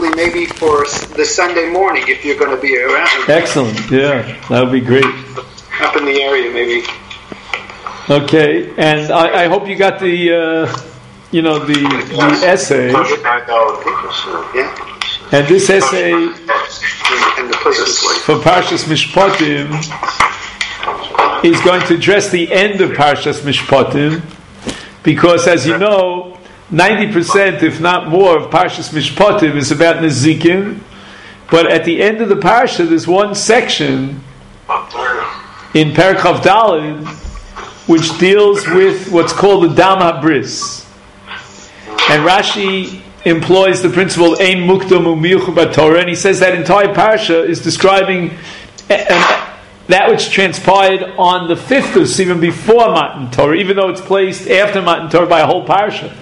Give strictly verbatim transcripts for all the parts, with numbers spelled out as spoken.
possibly maybe for the Sunday morning if you're going to be around. Excellent. Yeah, that would be great. Up in the area, maybe. Okay, and I, I hope you got the, uh, you know, the, the essay. Yeah. And this essay And the for Parshas Mishpatim is going to address the end of Parshas Mishpatim, because, as you know, ninety percent, if not more, of Parshas Mishpatim is about Nezikin. But at the end of the Parsha, there's one section in Perek Chav Daled which deals with what's called the Dam HaBris. And Rashi employs the principle Ein Mukdam U'Miyuchad B'Torah, and he says that entire Parsha is describing an that which transpired on the fifth of Sivan before Matan Torah, even though it's placed after Matan Torah by a whole Parsha.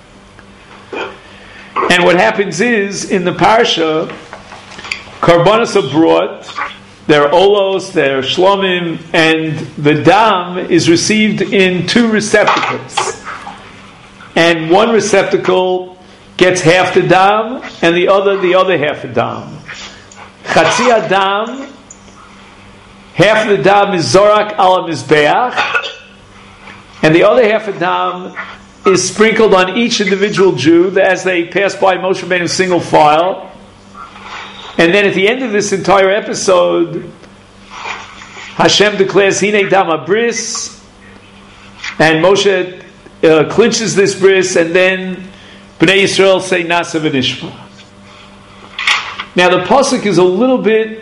And what happens is, in the Parsha, Karbanos are brought, their olos, their shlomim, and the dam is received in two receptacles. And one receptacle gets half the dam, and the other the other half the dam. Chatzi adam, half of the dam is zorak ala mizbeach, and the other half of dam is sprinkled on each individual Jew as they pass by Moshe Rabbeinu single file. And then at the end of this entire episode, Hashem declares Hine Dam HaBris, and Moshe uh, clinches this bris, and then Bnei Yisrael say Nasa v'Nishma. Now the pasuk is a little bit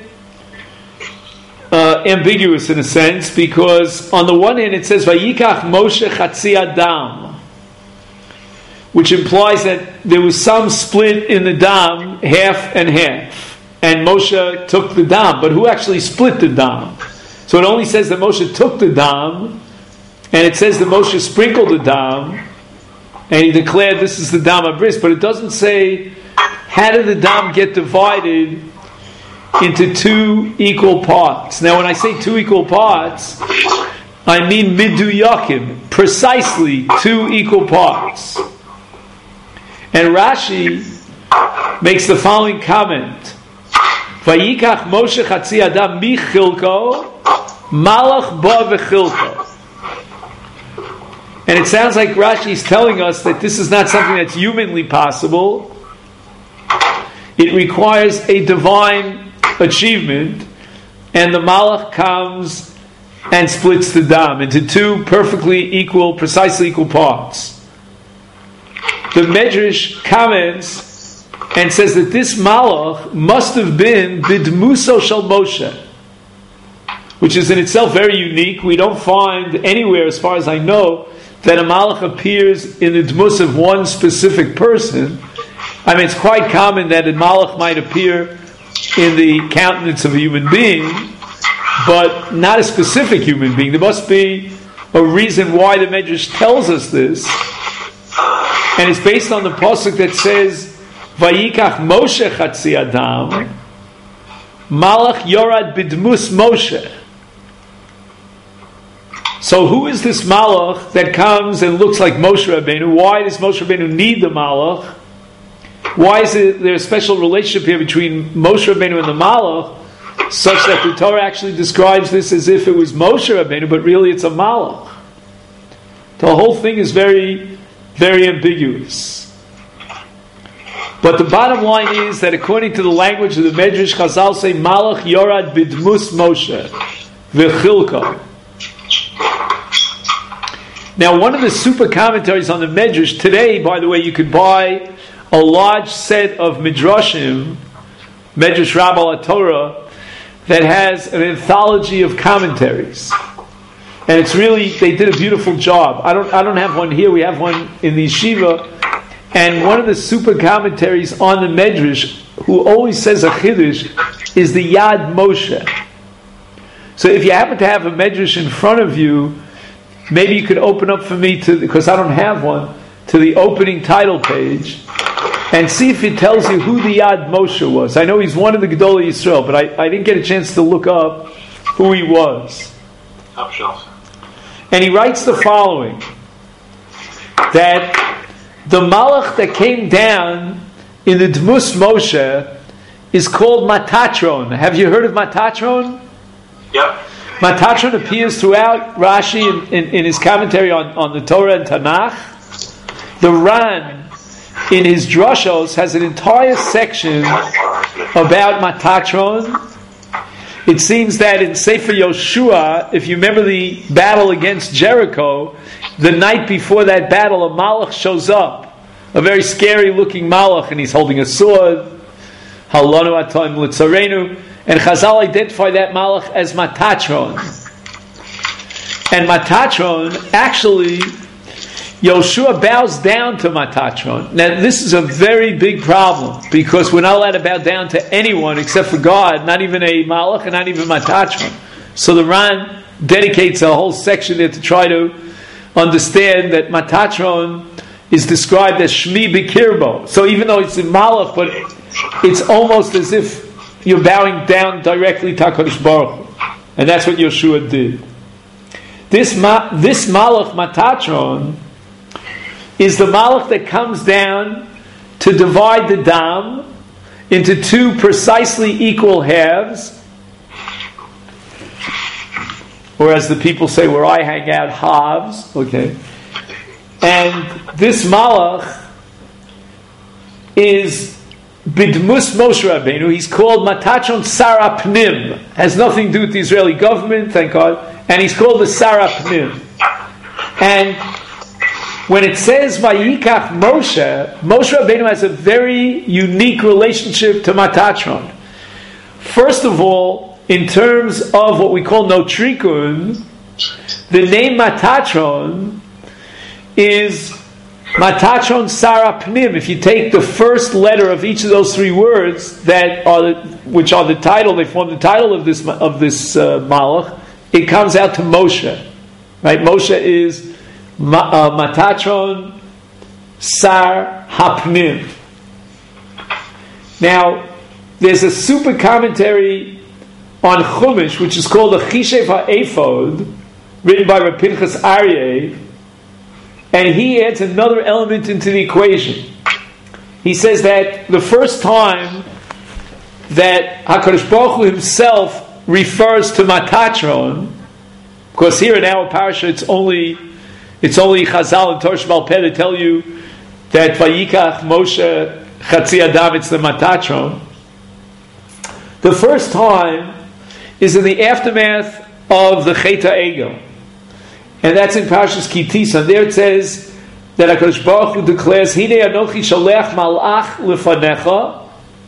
Uh, ambiguous in a sense, because on the one hand it says Vayikach Moshe Chatzi Adam, which implies that there was some split in the dam, half and half, and Moshe took the dam. But who actually split the dam? So it only says that Moshe took the dam, and it says that Moshe sprinkled the dam, and he declared this is the Dam HaBris, but it doesn't say how did the dam get divided into two equal parts. Now when I say two equal parts, I mean miduyakim, precisely two equal parts. And Rashi makes the following comment: Vayikach Moshe Chatzi Adam mi chilko, malach ba v'chilko. And it sounds like Rashi is telling us that this is not something that's humanly possible. It requires a divine achievement, and the Malach comes and splits the dam into two perfectly equal, precisely equal parts. The Medrash comments and says that this Malach must have been Bidmuso Shel Moshe, which is in itself very unique. We don't find anywhere, as far as I know, that a Malach appears in the Dmus of one specific person. I mean, it's quite common that a Malach might appear in the countenance of a human being, but not a specific human being. There must be a reason why the Medrash tells us this, and it's based on the pasuk that says Vayikach Moshe Chatzi Adam Malach Yorad Bidmus Moshe. So who is this Malach that comes and looks like Moshe Rabbeinu? Why does Moshe Rabbeinu need the Malach? Why is it, there a special relationship here between Moshe Rabbeinu and the Malach, such that the Torah actually describes this as if it was Moshe Rabbeinu, but really it's a Malach? The whole thing is very, very ambiguous. But the bottom line is that according to the language of the Medrash, Chazal say Malach Yorad Bidmus Moshe V'chilko. Now, one of the super commentaries on the Medrash today, by the way, you could buy a large set of Midrashim, Medrash Rabbah Torah, that has an anthology of commentaries, and it's really, they did a beautiful job. I don't, I don't have one here. We have one in the yeshiva, and one of the super commentaries on the Medrash, who always says a chiddush, is the Yad Moshe. So if you happen to have a Medrash in front of you, maybe you could open up for me to, because I don't have one, to the opening title page, and see if it tells you who the Yad Moshe was. I know he's one of the Gedolei Yisrael, but I, I didn't get a chance to look up who he was. Top shelf. And he writes the following, that the Malach that came down in the Dmus Moshe is called Matatron. Have you heard of Matatron? Yep. Matatron appears throughout Rashi in, in, in his commentary on, on the Torah and Tanakh. The Ran, in his Drushos, has an entire section about Matatron. It seems that in Sefer Yoshua, if you remember the battle against Jericho, the night before that battle, a Malach shows up, a very scary looking Malach, and he's holding a sword. Halonu atom litzarenu, and Chazal identify that Malach as Matatron. And Matatron, actually, Yoshua bows down to Matatron. Now, this is a very big problem, because we're not allowed to bow down to anyone except for God, not even a Malach and not even Matatron. So the Ran dedicates a whole section there to try to understand that Matatron is described as Shmi B'Kirbo. So even though it's a Malach, but it's almost as if you're bowing down directly to HaKadosh Baruch Hu. And that's what Yoshua did. This, ma- this Malach Matatron is the Malach that comes down to divide the Dam into two precisely equal halves, or as the people say where I hang out, halves. Okay. And this Malach is Bidmus Moshe Rabbeinu. He's called Matatron Sara Pnim. Has nothing to do with the Israeli government, thank God. And he's called the Sara Pnim. And when it says Vayikach Moshe, Moshe Rabbeinu has a very unique relationship to Matatron. First of all, in terms of what we call Notrikun, the name Matatron is Matatron Sara Pnim. If you take the first letter of each of those three words that are the, which are the title, they form the title of this of this uh, Malach, it comes out to Moshe. Right? Moshe is Ma, uh, Matatron Sar Hapnim. Now, there's a super commentary on Chumash, which is called the Chishev HaEphod, written by Rav Pinchas Aryeh, and he adds another element into the equation. He says that the first time that HaKadosh Baruch Hu himself refers to Matatron, because here in our parasha it's only It's only Chazal and Torah Shebal Peh that tell you that Vayikach Moshe Chatzi Adam, it's the Matatron. The first time is in the aftermath of the Chet HaEgel. And that's in Parshas Ki Tisa. And there it says that HaKadosh Baruch Hu declares, Hine Anochi Sholech Malach Lefanecha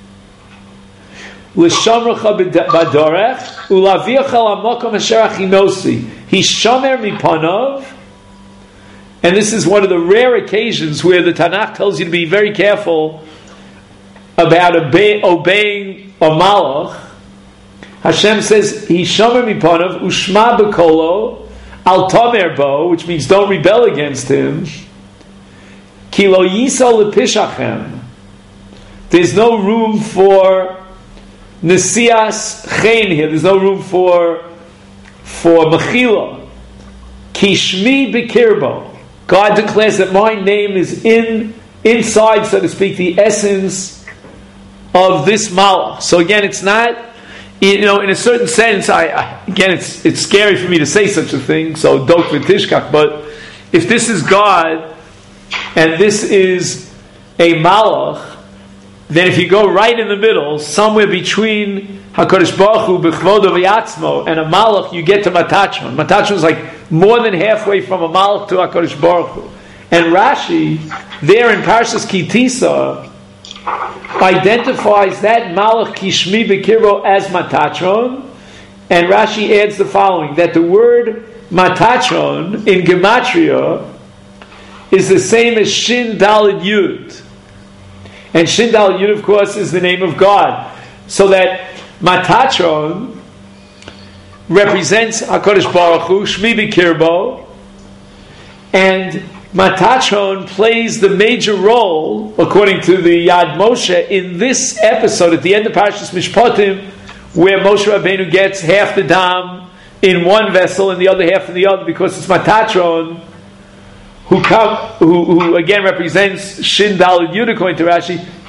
L'shamrecha B'dorech U'laviacha L'makom Asher Achinosi Hishomer Mipanov. And this is one of the rare occasions where the Tanakh tells you to be very careful about obey, obeying a Malach. Hashem says, Hishomer Mipanov Ushma B'kolo Al Tomer Bo, which means don't rebel against him. Ki lo yisa lepishachem. There's no room for Nesias Chen here. There's no room for for Mechila. Ki Shmi B'kirbo. God declares that my name is in inside, so to speak, the essence of this Malach. So again, it's not, you know, in a certain sense, I, I again, it's it's scary for me to say such a thing, so Dok V'Tishkach, but if this is God, and this is a Malach, then if you go right in the middle, somewhere between HaKadosh Baruch Hu B'chvodo V'yatzmo and a Malach, you get to Matatron. Matatron is like more than halfway from a Malach to HaKadosh Baruch Hu. And Rashi, there in Parshas Ki Tisa, identifies that Malach Kishmi B'kirbo as Matatron, and Rashi adds the following, that the word Matatron in Gematria is the same as Shin Daled Yud. And Shin Daled Yud, of course, is the name of God. So that Matatron represents HaKadosh Baruch Hu, Shmi B'kirbo, and Matatron plays the major role, according to the Yad Moshe, in this episode at the end of Parashas Mishpatim, where Moshe Rabbeinu gets half the dam in one vessel and the other half in the other, because it's Matatron who come, who, who again represents Shin Daled Yud according to Rashi.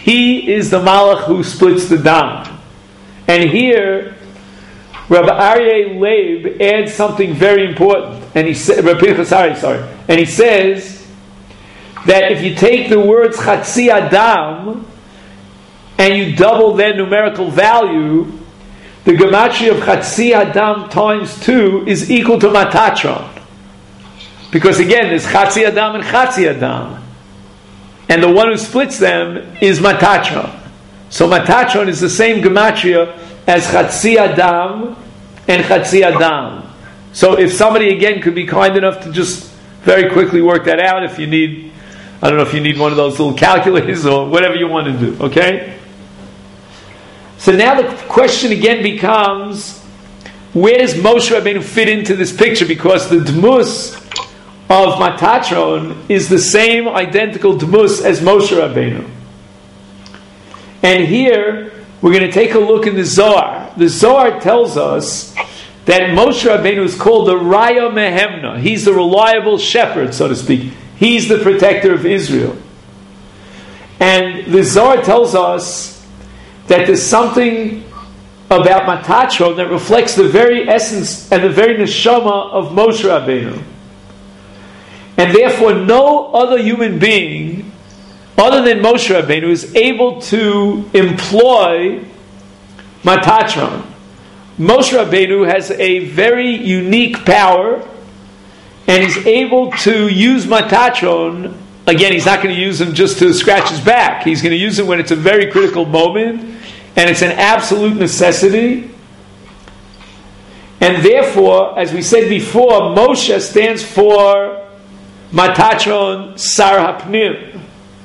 he is the Malach who splits the dam. And here, Rabbi Aryeh Leib adds something very important. And he said, Rabbi Pinchas Ari, sorry. And he says that if you take the words Chatzi Adam and you double their numerical value, the gematria of Chatzi Adam times two is equal to Matatron. Because again, there's Chatzi Adam and Chatzi Adam. And the one who splits them is Matatron. So Matatron is the same gematria as Chatzi Adam and Chatzi Adam. So if somebody again could be kind enough to just very quickly work that out, if you need, I don't know if you need one of those little calculators or whatever you want to do, okay? So now the question again becomes, where does Moshe Rabbeinu fit into this picture? Because the Dmus of Matatron is the same identical Dmus as Moshe Rabbeinu. And here, we're going to take a look in the Zohar. The Zohar tells us that Moshe Rabbeinu is called the Raya Mehemna. He's the reliable shepherd, so to speak. He's the protector of Israel. And the Zohar tells us that there's something about Matatron that reflects the very essence and the very neshama of Moshe Rabbeinu. And therefore no other human being other than Moshe Rabbeinu is able to employ Matatron. Moshe Rabbeinu has a very unique power and he's able to use Matatron. Again, he's not going to use him just to scratch his back. He's going to use him when it's a very critical moment and it's an absolute necessity. And therefore, as we said before, Moshe stands for Matatron Sar HaPnim.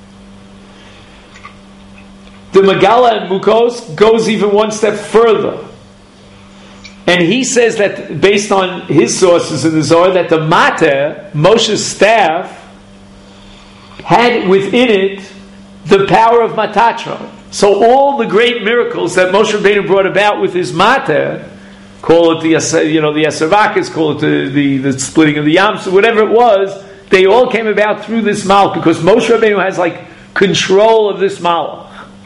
The Megala and Mukos goes even one step further. And he says that, based on his sources in the Zohar, that the Mater, Moshe's staff, had within it the power of Matatron. So all the great miracles that Moshe Rabbeinu brought about with his Mater, call it the you know the Yasavakas, call it the, the, the splitting of the Yams, whatever it was, they all came about through this Malach, because Moshe Rabbeinu has like control of this Malach.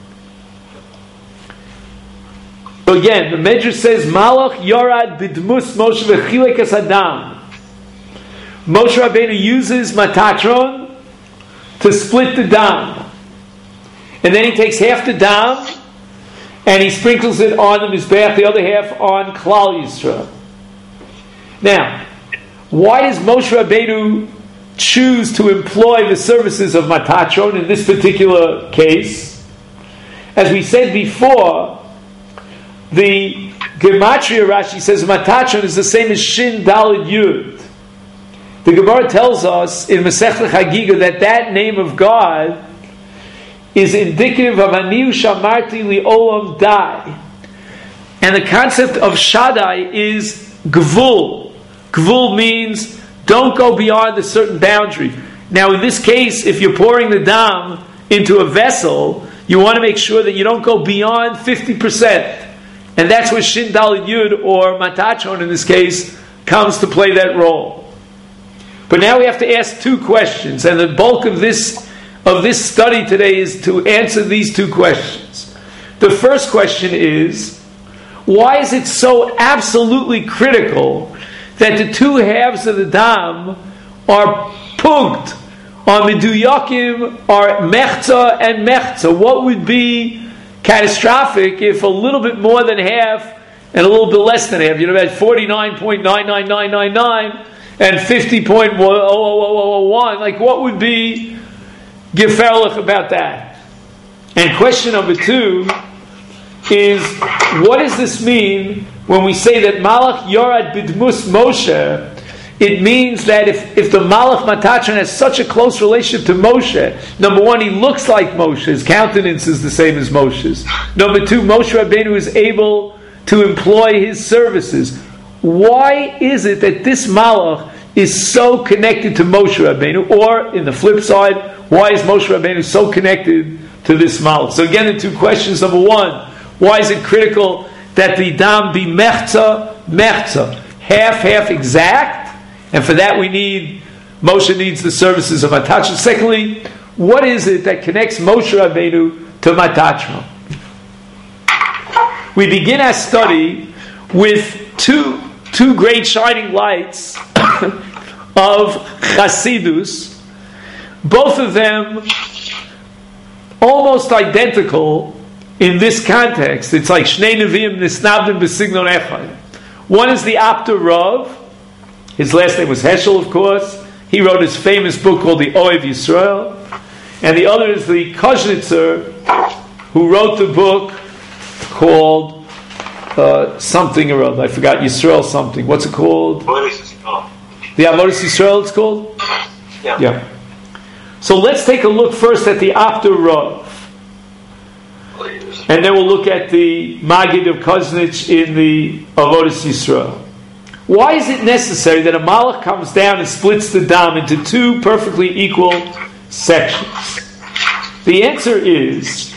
So again, the Medrash says, Malach Yorad Bidmus Moshe V'chilek Es Adam. Moshe Rabbeinu uses Matatron to split the dam. And then he takes half the dam and he sprinkles it on the Mizbeach, the other half on Klal Yisrael. Now, why does Moshe Rabbeinu choose to employ the services of Matatron in this particular case? As we said before, the Gematria Rashi says Matatron is the same as Shin Daled Yud. The Gemara tells us in Masechet Chagiga that that name of God is indicative of Aniu Shamarti Li'olam Dai. And the concept of Shaddai is Gvul. Gvul means don't go beyond a certain boundary. Now in this case, if you're pouring the dam into a vessel, you want to make sure that you don't go beyond fifty percent. And that's where Shin Daled Yud, or Matatron in this case, comes to play that role. But now we have to ask two questions, and the bulk of this of this study today is to answer these two questions. The first question is, why is it so absolutely critical that the two halves of the dam are pugged, are meduyakim, are mechza and mechza? What would be catastrophic if a little bit more than half and a little bit less than half, you know, about forty-nine point nine nine nine nine nine and fifty point zero zero zero zero one, like what would be geferlich about that? And question number two is, what does this mean when we say that Malach Yorad Bidmus Moshe? It means that if, if the Malach Matatron has such a close relationship to Moshe, number one, he looks like Moshe, his countenance is the same as Moshe's. Number two, Moshe Rabbeinu is able to employ his services. Why is it that this Malach is so connected to Moshe Rabbeinu? Or, in the flip side, why is Moshe Rabbeinu so connected to this Malach? So again, the two questions. Number one, why is it critical that the dam be mechza, mechza, half, half exact? And for that we need, Moshe needs the services of Matatron. Secondly, what is it that connects Moshe Rabbeinu to Matachma. We begin our study with two, two great shining lights of Chasidus, both of them almost identical in this context. It's like Shnei Nevi'im Nisnavdim B'Signon Echad. One is the Apter Rav. His last name was Heschel, of course. He wrote his famous book called the Oev Yisrael. And the other is the Kozhnitzer, who wrote the book called uh, something or other. I forgot, Yisrael something. What's it called? The Avodas Yisrael it's called? Yeah. Yeah. So let's take a look first at the Apter Rav. And then we'll look at the Magid of Koznich in the Avodas Yisrael. Why is it necessary that a Malach comes down and splits the Dam into two perfectly equal sections? The answer is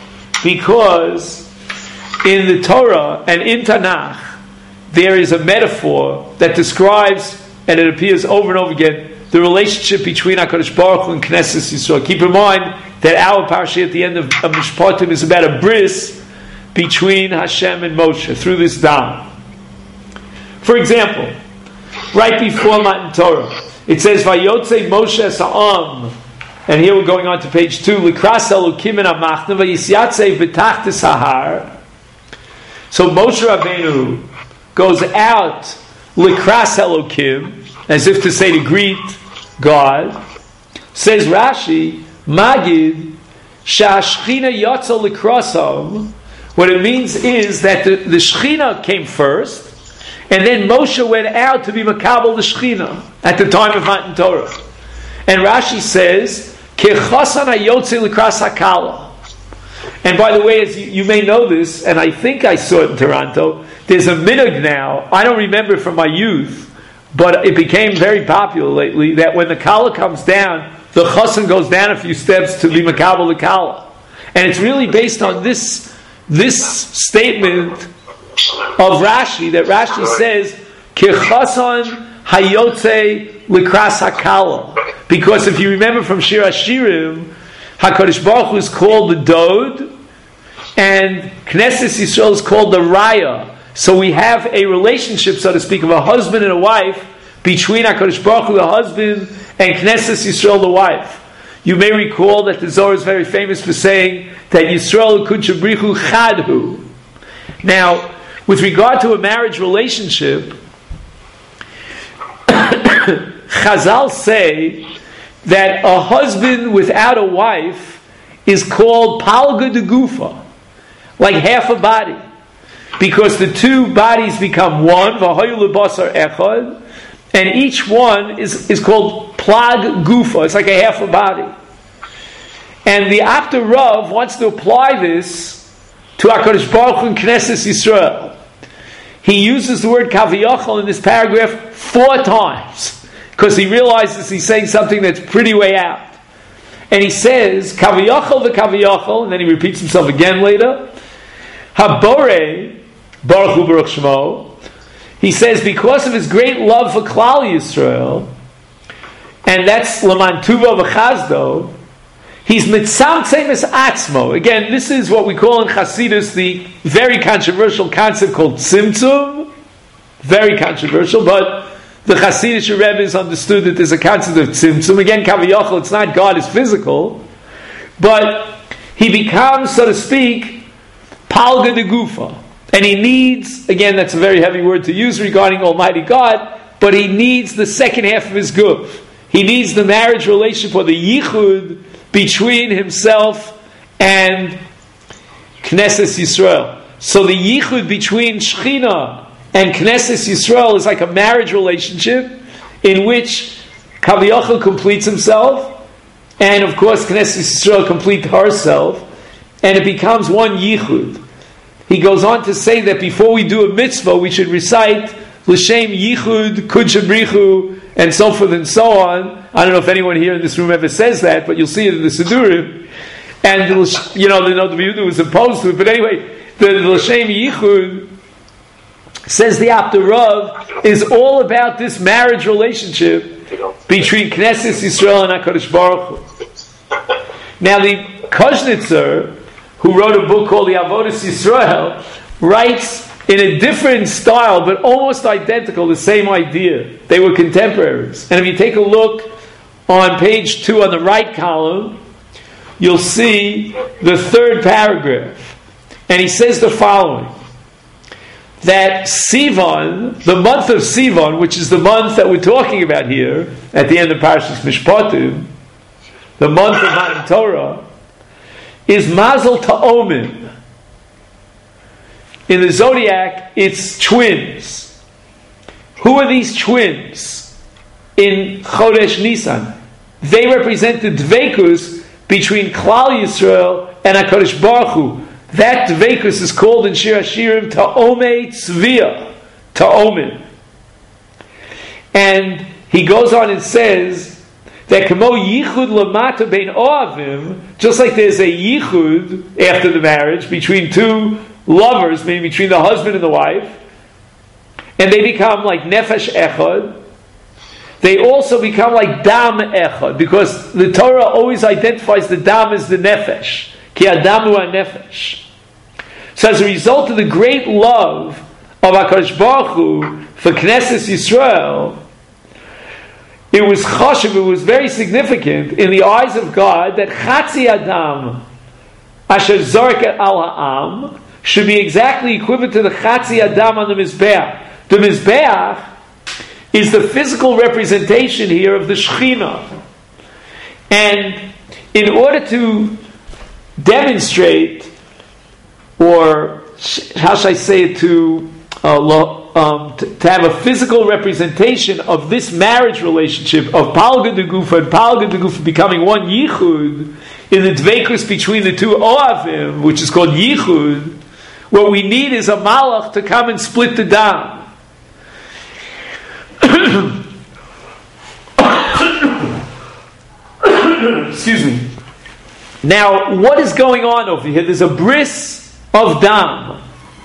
because in the Torah and in Tanakh there is a metaphor that describes, and it appears over and over again, the relationship between HaKadosh Baruch Hu and Knesset Yisrael. Keep in mind that our parasha at the end of, of Mishpatim is about a bris between Hashem and Moshe through this Dam. For example, right before Matan Torah, it says, "Vayotze Moshe Sa'am," and here we're going on to page two. Likras Elokim en Hamachna v'Yisyatze v'Tachtis Hahar. So Moshe Rabbeinu goes out Likras Elokim, as if to say to greet God. Says Rashi, Magid Sha'ashchina Yotza Likrasam. What it means is that the, the Shechina came first, and then Moshe went out to be Makabel the Shechina at the time of Matan Torah. And Rashi says, Kechasan hayotze likras hakala. And by the way, as you, you may know this, and I think I saw it in Toronto, there's a minhag now, I don't remember from my youth, but it became very popular lately, that when the Kala comes down, the Chassan goes down a few steps to be Makabel the Kala. And it's really based on this, this statement of Rashi, that Rashi says, Kechasan hayotze likras hakala. Because if you remember from Shir Hashirim, HaKadosh Baruch Hu is called the Dod, and Knesset Yisrael is called the Raya. So we have a relationship, so to speak, of a husband and a wife between HaKadosh Baruch Hu, the husband, and Knesset Yisrael, the wife. You may recall that the Zohar is very famous for saying that Yisrael Kuchabrichu Chadhu. Now, with regard to a marriage relationship, Chazal say that a husband without a wife is called Palga de Gufa, like half a body, because the two bodies become one, V'hayu lebasar echad, and each one is, is called Plag Gufa. It's like a half a body. And the Apter Rav wants to apply this to HaKadosh Baruch Hu and Knesset Yisrael. He uses the word kaviyachol in this paragraph four times, because he realizes he's saying something that's pretty way out. And he says, kaviyachol v'kaviyachol, and then he repeats himself again later. Habore, Baruch Hu Baruch Shemo, he says, because of his great love for Klal Yisrael, and that's Laman Tuva v'chazdo, he's mitzamtzem es atzmo. Again, this is what we call in Chasidus the very controversial concept called tzimtzum. Very controversial, but the Hasidic Rebbe's understood that there's a concept of tzimtzum. Again, kaviyachol, it's not God is physical, but he becomes, so to speak, palga de gufa. And he needs, again, that's a very heavy word to use regarding Almighty God, but he needs the second half of his guf. He needs the marriage relationship or the yichud between himself and Knesset Yisrael. So the yichud between Shechina and Knesset Yisrael is like a marriage relationship in which Kaviyachal completes himself, and of course Knesset Yisrael completes herself, and it becomes one yichud. He goes on to say that before we do a mitzvah, we should recite L'Shem Yichud, Kudshabrichu, and so forth and so on. I don't know if anyone here in this room ever says that, but you'll see it in the Sidurim. And, you know, the Noda B'Yehuda was opposed to it. But anyway, the L'Shem Yichud, says the Apter Rav, is all about this marriage relationship between Knesset Yisrael and HaKadosh Baruch Hu. Now the Kozhnitzer who wrote a book called the Avodas Yisrael, writes in a different style, but almost identical, the same idea. They were contemporaries. And if you take a look on page two on the right column, you'll see the third paragraph. And he says the following, that Sivan, the month of Sivan, which is the month that we're talking about here, at the end of Parashas Mishpatim, the month of Matan Torah, is Mazel Ta'omin. In the zodiac, it's twins. Who are these twins in Chodesh Nisan? They represent the dveikus between Klal Yisrael and HaKadosh Baruch Hu. That dveikus is called in Shir HaShirim Ta'omei Tzviyah, Ta'omin. And he goes on and says that Kamo Yichud Lamata Bein Oavim, just like there's a Yichud after the marriage between two lovers, meaning between the husband and the wife, and they become like Nefesh Echad, they also become like Dam Echad, because the Torah always identifies the Dam as the Nefesh. Ki Adamu HaNefesh. So as a result of the great love of HaKadosh Baruch Hu for Knesset Yisrael, it was chashuv, it was very significant in the eyes of God that Chatzi Adam Asher Zorek Al Ha'am should be exactly equivalent to the Chatzi Adam on the Mizbeach. The Mizbeach is the physical representation here of the Shekhinah. And in order to demonstrate, or how should I say it, to, uh, um, to, to have a physical representation of this marriage relationship of Palga de Gufa and Palga de Gufa becoming one Yichud in the dveikus between the two Oavim, which is called Yichud, what we need is a Malach to come and split the dam. Excuse me. Now, what is going on over here? There's a bris of dam.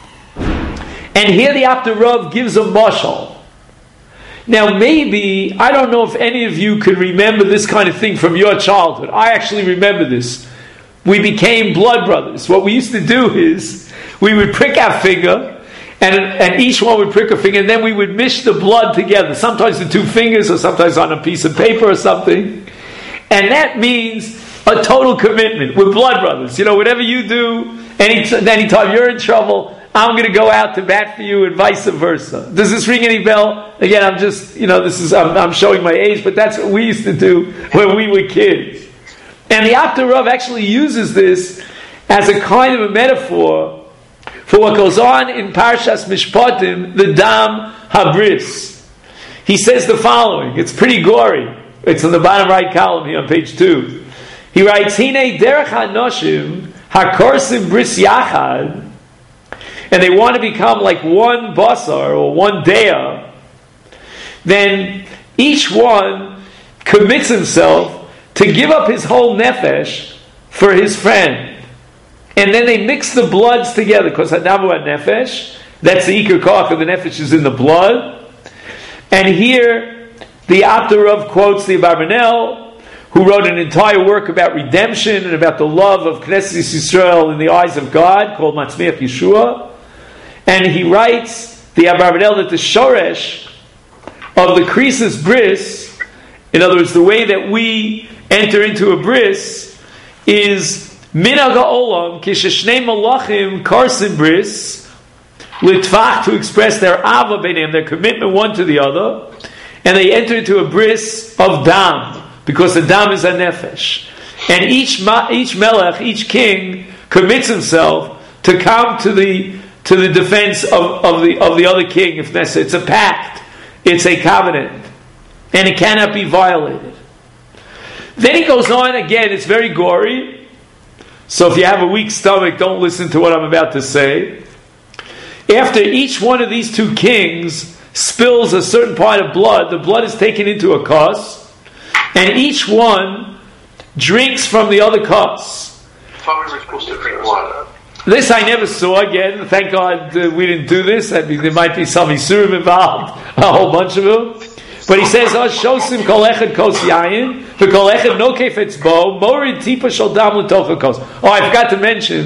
And here the Apter Rav gives a mashal. Now maybe, I don't know if any of you can remember this kind of thing from your childhood. I actually remember this. We became blood brothers. What we used to do is, we would prick our finger, and, and each one would prick a finger, and then we would mish the blood together. Sometimes the two fingers, or sometimes on a piece of paper or something. And that means a total commitment. We're blood brothers. You know, whatever you do, any anytime you're in trouble, I'm going to go out to bat for you, and vice versa. Does this ring any bell? Again, I'm just, you know, this is, I'm, I'm showing my age, but that's what we used to do when we were kids. And the Apter Rav actually uses this as a kind of a metaphor for what goes on in Parshas Mishpatim, the Dam Habris. He says the following. It's pretty gory. It's on the bottom right column here on page two. He writes, Hine derech hanoshim hakorsim bris yachad, and they want to become like one basar or one dea, then each one commits himself to give up his whole nefesh for his friend. And then they mix the bloods together, because hadamu nefesh, that's the ikar koach of the nefesh is in the blood. And here the Apter Rav quotes the Abarbanel, who wrote an entire work about redemption and about the love of Knesset Yisrael in the eyes of God, called Matzmiach Yeshua. And he writes, the Abarbanel, that the shoresh of the krisis bris, in other words, the way that we enter into a bris, is minhag ha'olam kisheshnei malachim karsim bris litvach, to express their ava b'neihem, their commitment one to the other, and they enter into a bris of dam, because the dam is a nefesh, and each ma, each melech, each king commits himself to come to the to the defense of, of the of the other king if necessary. It's a pact, it's a covenant, and it cannot be violated. Then he goes on again. It's very gory. So if you have a weak stomach, don't listen to what I'm about to say. After each one of these two kings spills a certain part of blood, the blood is taken into a cuss, and each one drinks from the other cuss. How are we supposed to drink water? This I never saw again. Thank God uh, we didn't do this. I mean, there might be some Isurim involved, a whole bunch of them. But he says, "Oh, shosim kol echad kos yayin, v'kol echad no kefetz bo morid tipa shel dam l'tocha kos." Oh, I forgot to mention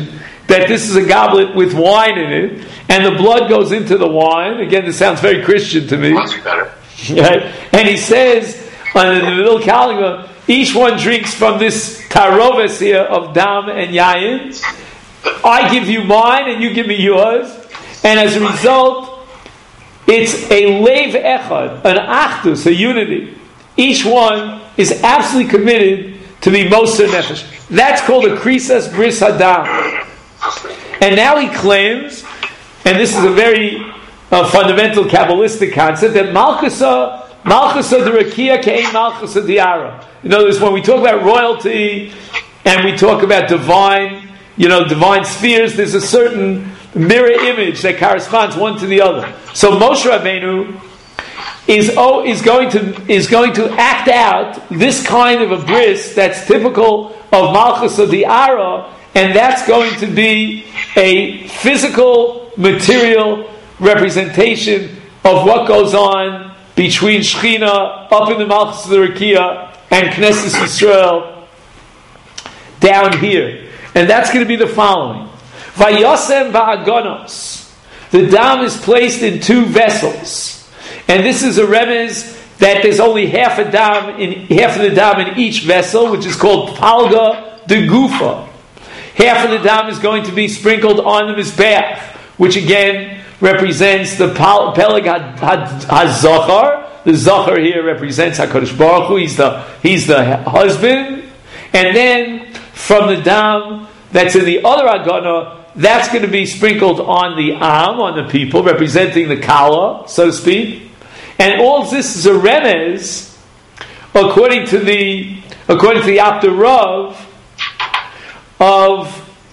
that this is a goblet with wine in it, and the blood goes into the wine. Again, this sounds very Christian to me. Much better. Right? And he says, on the middle Kalima, each one drinks from this taroves here of dam and yayin. I give you mine, and you give me yours. And as a result, it's a leiv echad, an achdus, a unity. Each one is absolutely committed to be moser nefesh. That's called a krisas bris hadam. And now he claims, and this is a very uh, fundamental Kabbalistic concept, that malchusa, malchusa d'rakia ke'ein malchusa diara. In other words, when we talk about royalty and we talk about divine, you know, divine spheres, there's a certain mirror image that corresponds one to the other. So Moshe Rabbeinu is oh, is going to is going to act out this kind of a bris that's typical of malchus of the ara, and that's going to be a physical, material representation of what goes on between Shechina up in the malchus of the Rakia and Knesset Yisrael down here. And that's going to be the following. Vayosem va'agonos. The dam is placed in two vessels. And this is a remez that there's only half a dam in half of the dam in each vessel, which is called palga de gufa. Half of the dam is going to be sprinkled on the mizbeach, which again represents the pal- peleg ha-zachar. The zachar here represents HaKadosh Baruch Hu. He's the he's the husband. And then from the dam that's in the other agana, that's going to be sprinkled on the am, on the people, representing the kala, so to speak. And all this is a remez, according to the according to the Apter Rav, of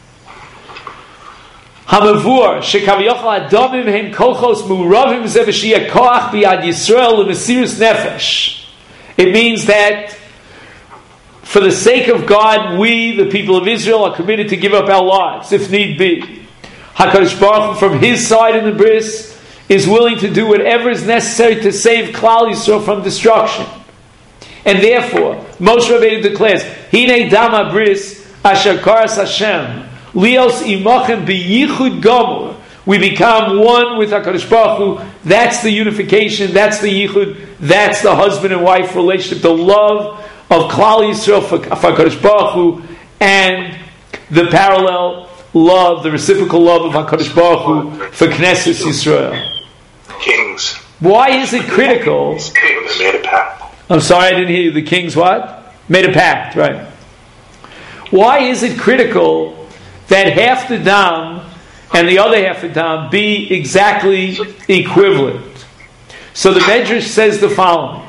Hamavur shekaviyochal adamim hem kochos muravim ze v'shiyah koach biyad Yisrael l'mesirus nefesh. It means that for the sake of God, we, the people of Israel, are committed to give up our lives, if need be. HaKadosh Baruch Hu, from his side in the bris, is willing to do whatever is necessary to save Klal Yisrael from destruction. And therefore, Moshe Rabbeinu declares, Hine dama bris asher karas Hashem, lios imachem biyichud gomor. We become one with HaKadosh Baruch Hu. That's the unification, that's the yichud, that's the husband and wife relationship, the love of Klal Yisrael for, for HaKadosh Baruch Hu, and the parallel love, the reciprocal love of HaKadosh Baruch Hu for Knesset Yisrael. Kings. Why is it critical? Kings made a pact. I'm sorry, I didn't hear you. The kings what? Made a pact, right. Why is it critical that half the dam and the other half of the dam be exactly equivalent? So the Medrash says the following.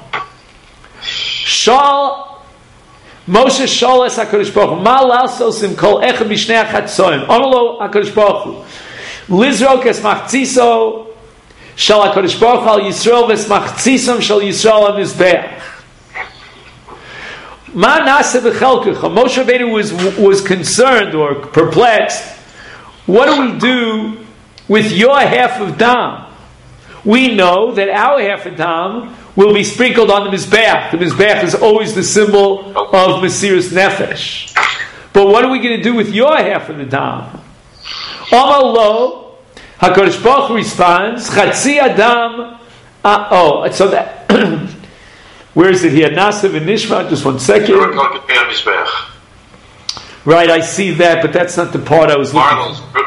Shal Moshe Sholes HaKadosh Baruch Hu Ma Lalsosim Kol Echad Mishnei HaChatzoim Amalo HaKadosh Baruch Hu Lizrok Es Machziso Shal HaKadosh Baruch Hu Al Yisrael Ves Machzisom Shal Yisrael Al Mizbeach. Ma Nase B'Chelkecha. Moshe Rabbeinu was, was concerned or perplexed. What do we do with your half of dam? We know that our half of dam will be sprinkled on the Mizbeach. The Mizbeach is always the symbol of Mesiras Nefesh. But what are we going to do with your half of the dam? Amar lo, HaKadosh Baruch Hu responds, Chatzi Adam, uh, oh, so that, where is it here? Nasa v'nishma, just one second. Right, I see that, but that's not the part I was looking for.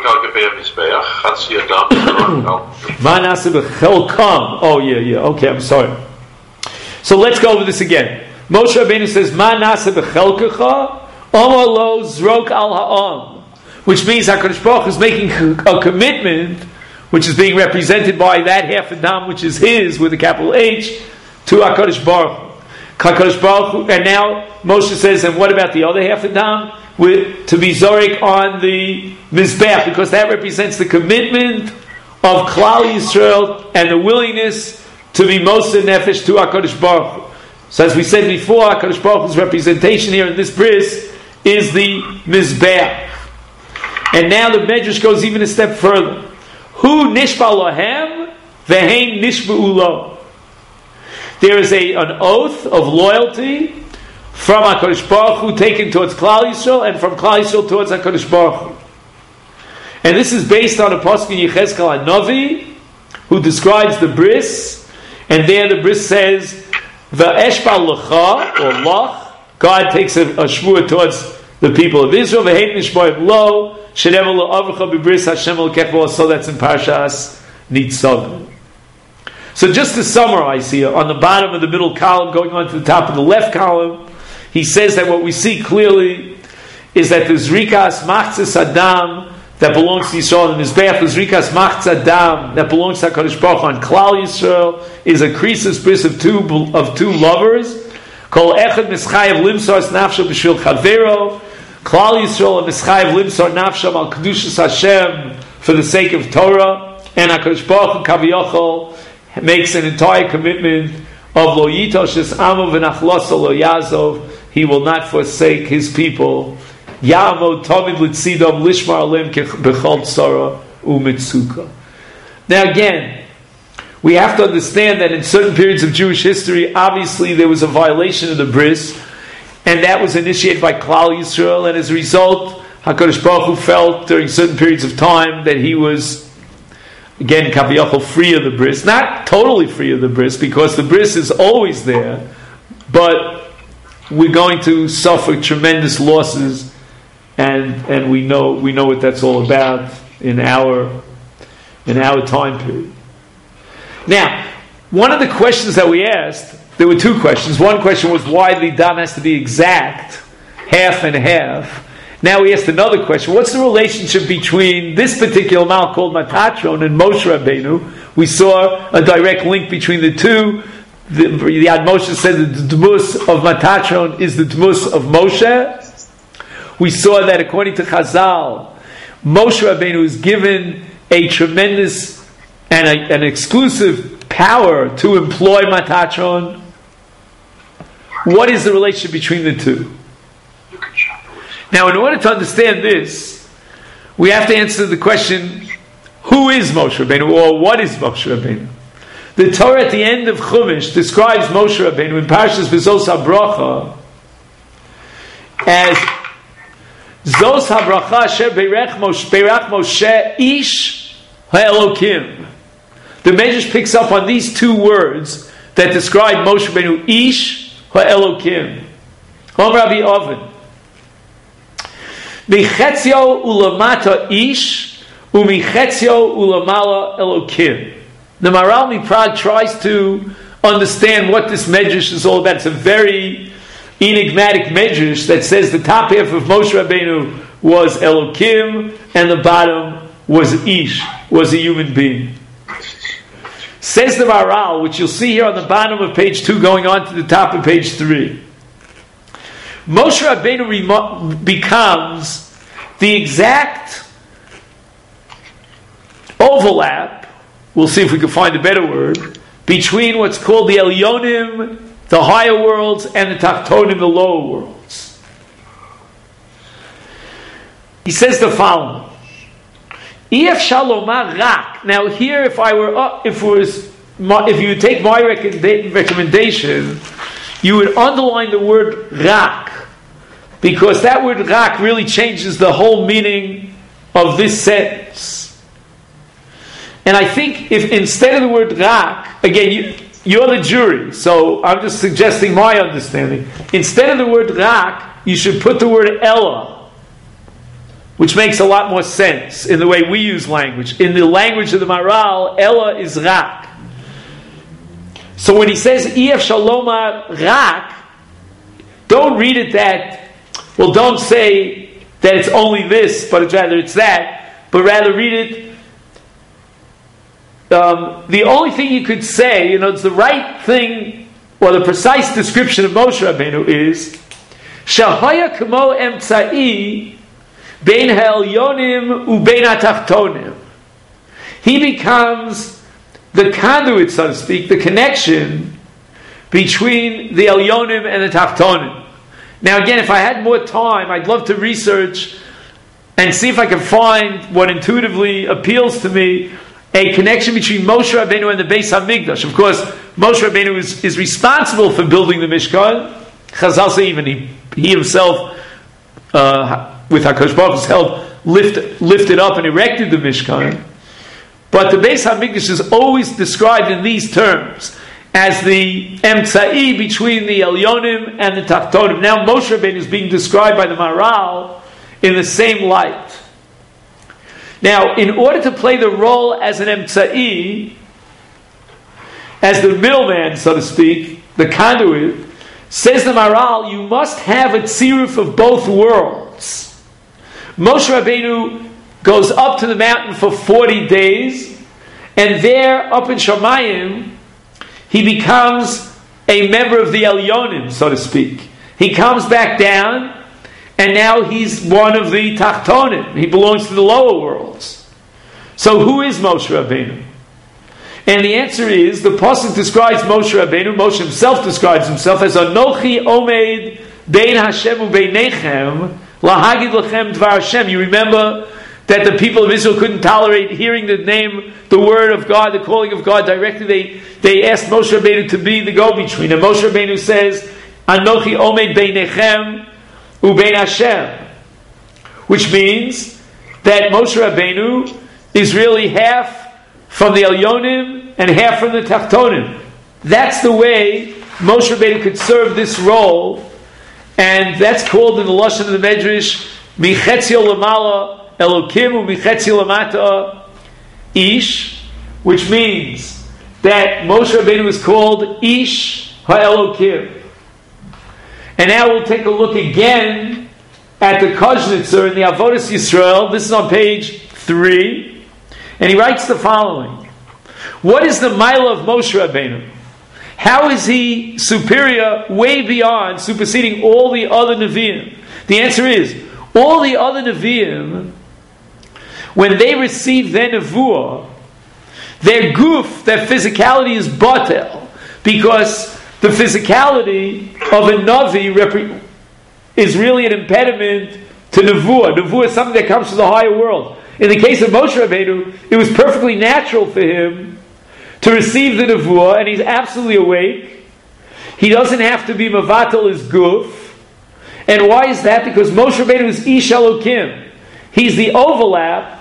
Oh, yeah, yeah, okay, I'm sorry. So let's go over this again. Moshe Rabbeinu says, Ma nasa b'chelkecha, Omar lo zrok al ha'am. Which means HaKadosh Baruch Hu is making a commitment, which is being represented by that half of dam, which is his, with a capital H, to HaKadosh Baruch Hu. HaKadosh Baruch Hu, and now Moshe says, and what about the other half of dam? With, to be Zorik on the Mizbeach, because that represents the commitment of Klal Yisrael and the willingness to be Moser Nefesh to HaKadosh Baruch Hu. So as we said before, HaKadosh Baruch Hu's representation here in this bris is the Mizbeach. And now the Medrash goes even a step further. Hu nishba lohem vehein nishba'u lo. There is a, an oath of loyalty from HaKadosh Baruch Hu taken towards Klal Yisrael and from Klal Yisrael towards HaKadosh Baruch Hu. And this is based on a pasuk in Yechezkel HaNavi, who describes the bris, and there the bris says, "Va'eshbal lecha," or lach. God takes a, a shvua towards the people of Israel. V'heit nishboim lo shenever lo avrecha b'bris Hashem l'kech. So that's in Parshas Nitzavim. So just to summarize here, on the bottom of the middle column, going on to the top of the left column, he says that what we see clearly is that the Zrikas Machzis Adam that belongs to Yisrael, and Mizbeach, the Zrikas Machzis Adam that belongs to HaKadosh Baruch Hu on Klal Yisrael, is a krisis bris of two of two lovers. Kol echad mischayev limsor nafsho b'shvil chavero. Klal Yisrael and mischayev limsor nafsho al kedushas Hashem for the sake of Torah, and HaKadosh Baruch Hu Kaviyachol makes an entire commitment of lo yitosh es amo v'nachloso lo yazov. He will not forsake his people. Ya'amod tamid litzidom lishmar alim b'chol tzara u'mitzuka. Now again, we have to understand that in certain periods of Jewish history, obviously there was a violation of the bris, and that was initiated by Klal Yisrael, and as a result, HaKadosh Baruch Hu felt during certain periods of time that he was, again, Kaviyachol, free of the bris. Not totally free of the bris, because the bris is always there, but we're going to suffer tremendous losses, and and we know we know what that's all about in our in our time period. Now, one of the questions that we asked, there were two questions. One question was why the dam has to be exact, half and half. Now we asked another question. What's the relationship between this particular mal called Matatron and Moshe Rabbeinu? We saw a direct link between the two. The, the Ad Moshe said that the Dmus of Matatron is the Dmus of Moshe. We saw that according to Chazal, Moshe Rabbeinu is given a tremendous and a, an exclusive power to employ Matatron. What is the relationship between the two? Now, in order to understand this, we have to answer the question, who is Moshe Rabbeinu, or what is Moshe Rabbeinu? The Torah at the end of Chumash describes Moshe Rabbeinu in Parshas V'zos HaBracha as Zos HaBracha Asher Beirach Moshe, Beirach Moshe Ish HaElokim. The Medrash picks up on these two words that describe Moshe Rabbeinu, Ish HaElokim. Om Rabbi Oven. Michetzio ulamata ish, umichetzio ulamala elokim. The Maharal MiPrague tries to understand what this medrash is all about. It's a very enigmatic medrash that says the top half of Moshe Rabbeinu was Elokim and the bottom was Ish, was a human being. Says the Maharal, which you'll see here on the bottom of page two, going on to the top of page three. Moshe Rabbeinu remo- becomes the exact overlap, we'll see if we can find a better word, between what's called the Elyonim, the higher worlds, and the Tachtonim, the lower worlds. He says the following. Ef Shalomar Rak. Now here, if I were up, if it was, if you would take my recommendation, you would underline the word Rak, because that word Rak really changes the whole meaning of this sentence. And I think if instead of the word Rak, again, you, you're the jury, so I'm just suggesting my understanding. Instead of the word Rak, you should put the word Ella, which makes a lot more sense in the way we use language. In the language of the Maharal, Ella is Rak. So when he says Ef Shalomar Rak, don't read it that, well, don't say that it's only this, but it's rather it's that, but rather read it, um, the only thing you could say, you know, it's the right thing, or the precise description of Moshe Rabbeinu is, Shahaya Kamo Emtsai Bein Ha'elyonim Ubein HaTachtonim. He becomes the conduit, so to speak, the connection between the Elyonim and the Tachtonim. Now again, if I had more time, I'd love to research and see if I can find what intuitively appeals to me, a connection between Moshe Rabbeinu and the Beis HaMikdash. Of course, Moshe Rabbeinu is, is responsible for building the Mishkan. Chazal say even he, he himself, uh, with HaKadosh Baruch Hu, held lift, lifted up and erected the Mishkan. But the Beis HaMikdash is always described in these terms, as the emtsa'i between the Elyonim and the Tachtonim. Now Moshe Rabbeinu is being described by the Maharal in the same light. Now, in order to play the role as an emtsa'i, as the middleman, so to speak, the conduit, says the Maharal, you must have a tziruf of both worlds. Moshe Rabbeinu goes up to the mountain for forty days, and there, up in Shamayim, he becomes a member of the Elyonim, so to speak. He comes back down, and now he's one of the Tachtonim. He belongs to the lower worlds. So who is Moshe Rabbeinu? And the answer is, the Pasuk describes Moshe Rabbeinu, Moshe himself describes himself as Anochi Omed Bein Hashem Ubeinechem Lahagid Lechem Dvar Hashem. You remember that the people of Israel couldn't tolerate hearing the name, the word of God, the calling of God directly. They, they asked Moshe Rabbeinu to be the go-between. And Moshe Rabbeinu says, Anochi Omed Beinechem Ubein Hashem. Which means that Moshe Rabbeinu is really half from the Elyonim and half from the Tachtonim. That's the way Moshe Rabbeinu could serve this role. And that's called in the Lashon of the Medrash, Michetzio Lamala Elokim u'Michetzio Lamata Ish, which means that Moshe Rabbeinu is called Ish HaElokim. And now we'll take a look again at the Kozhnitzer in the Avodas Yisrael. This is on page three. And he writes the following. What is the mile of Moshe Rabbeinu? How is he superior, way beyond, superseding all the other Nevi'im? The answer is, all the other Nevi'im, when they receive their Nevuah, their goof, their physicality is batel, because the physicality of a Navi repre- is really an impediment to Nevuah. Nevuah is something that comes from the higher world. In the case of Moshe Rabbeinu, it was perfectly natural for him to receive the Nevuah, and he's absolutely awake. He doesn't have to be Mavatal his goof. And why is that? Because Moshe Rabbeinu is Ish Elokim. He's the overlap,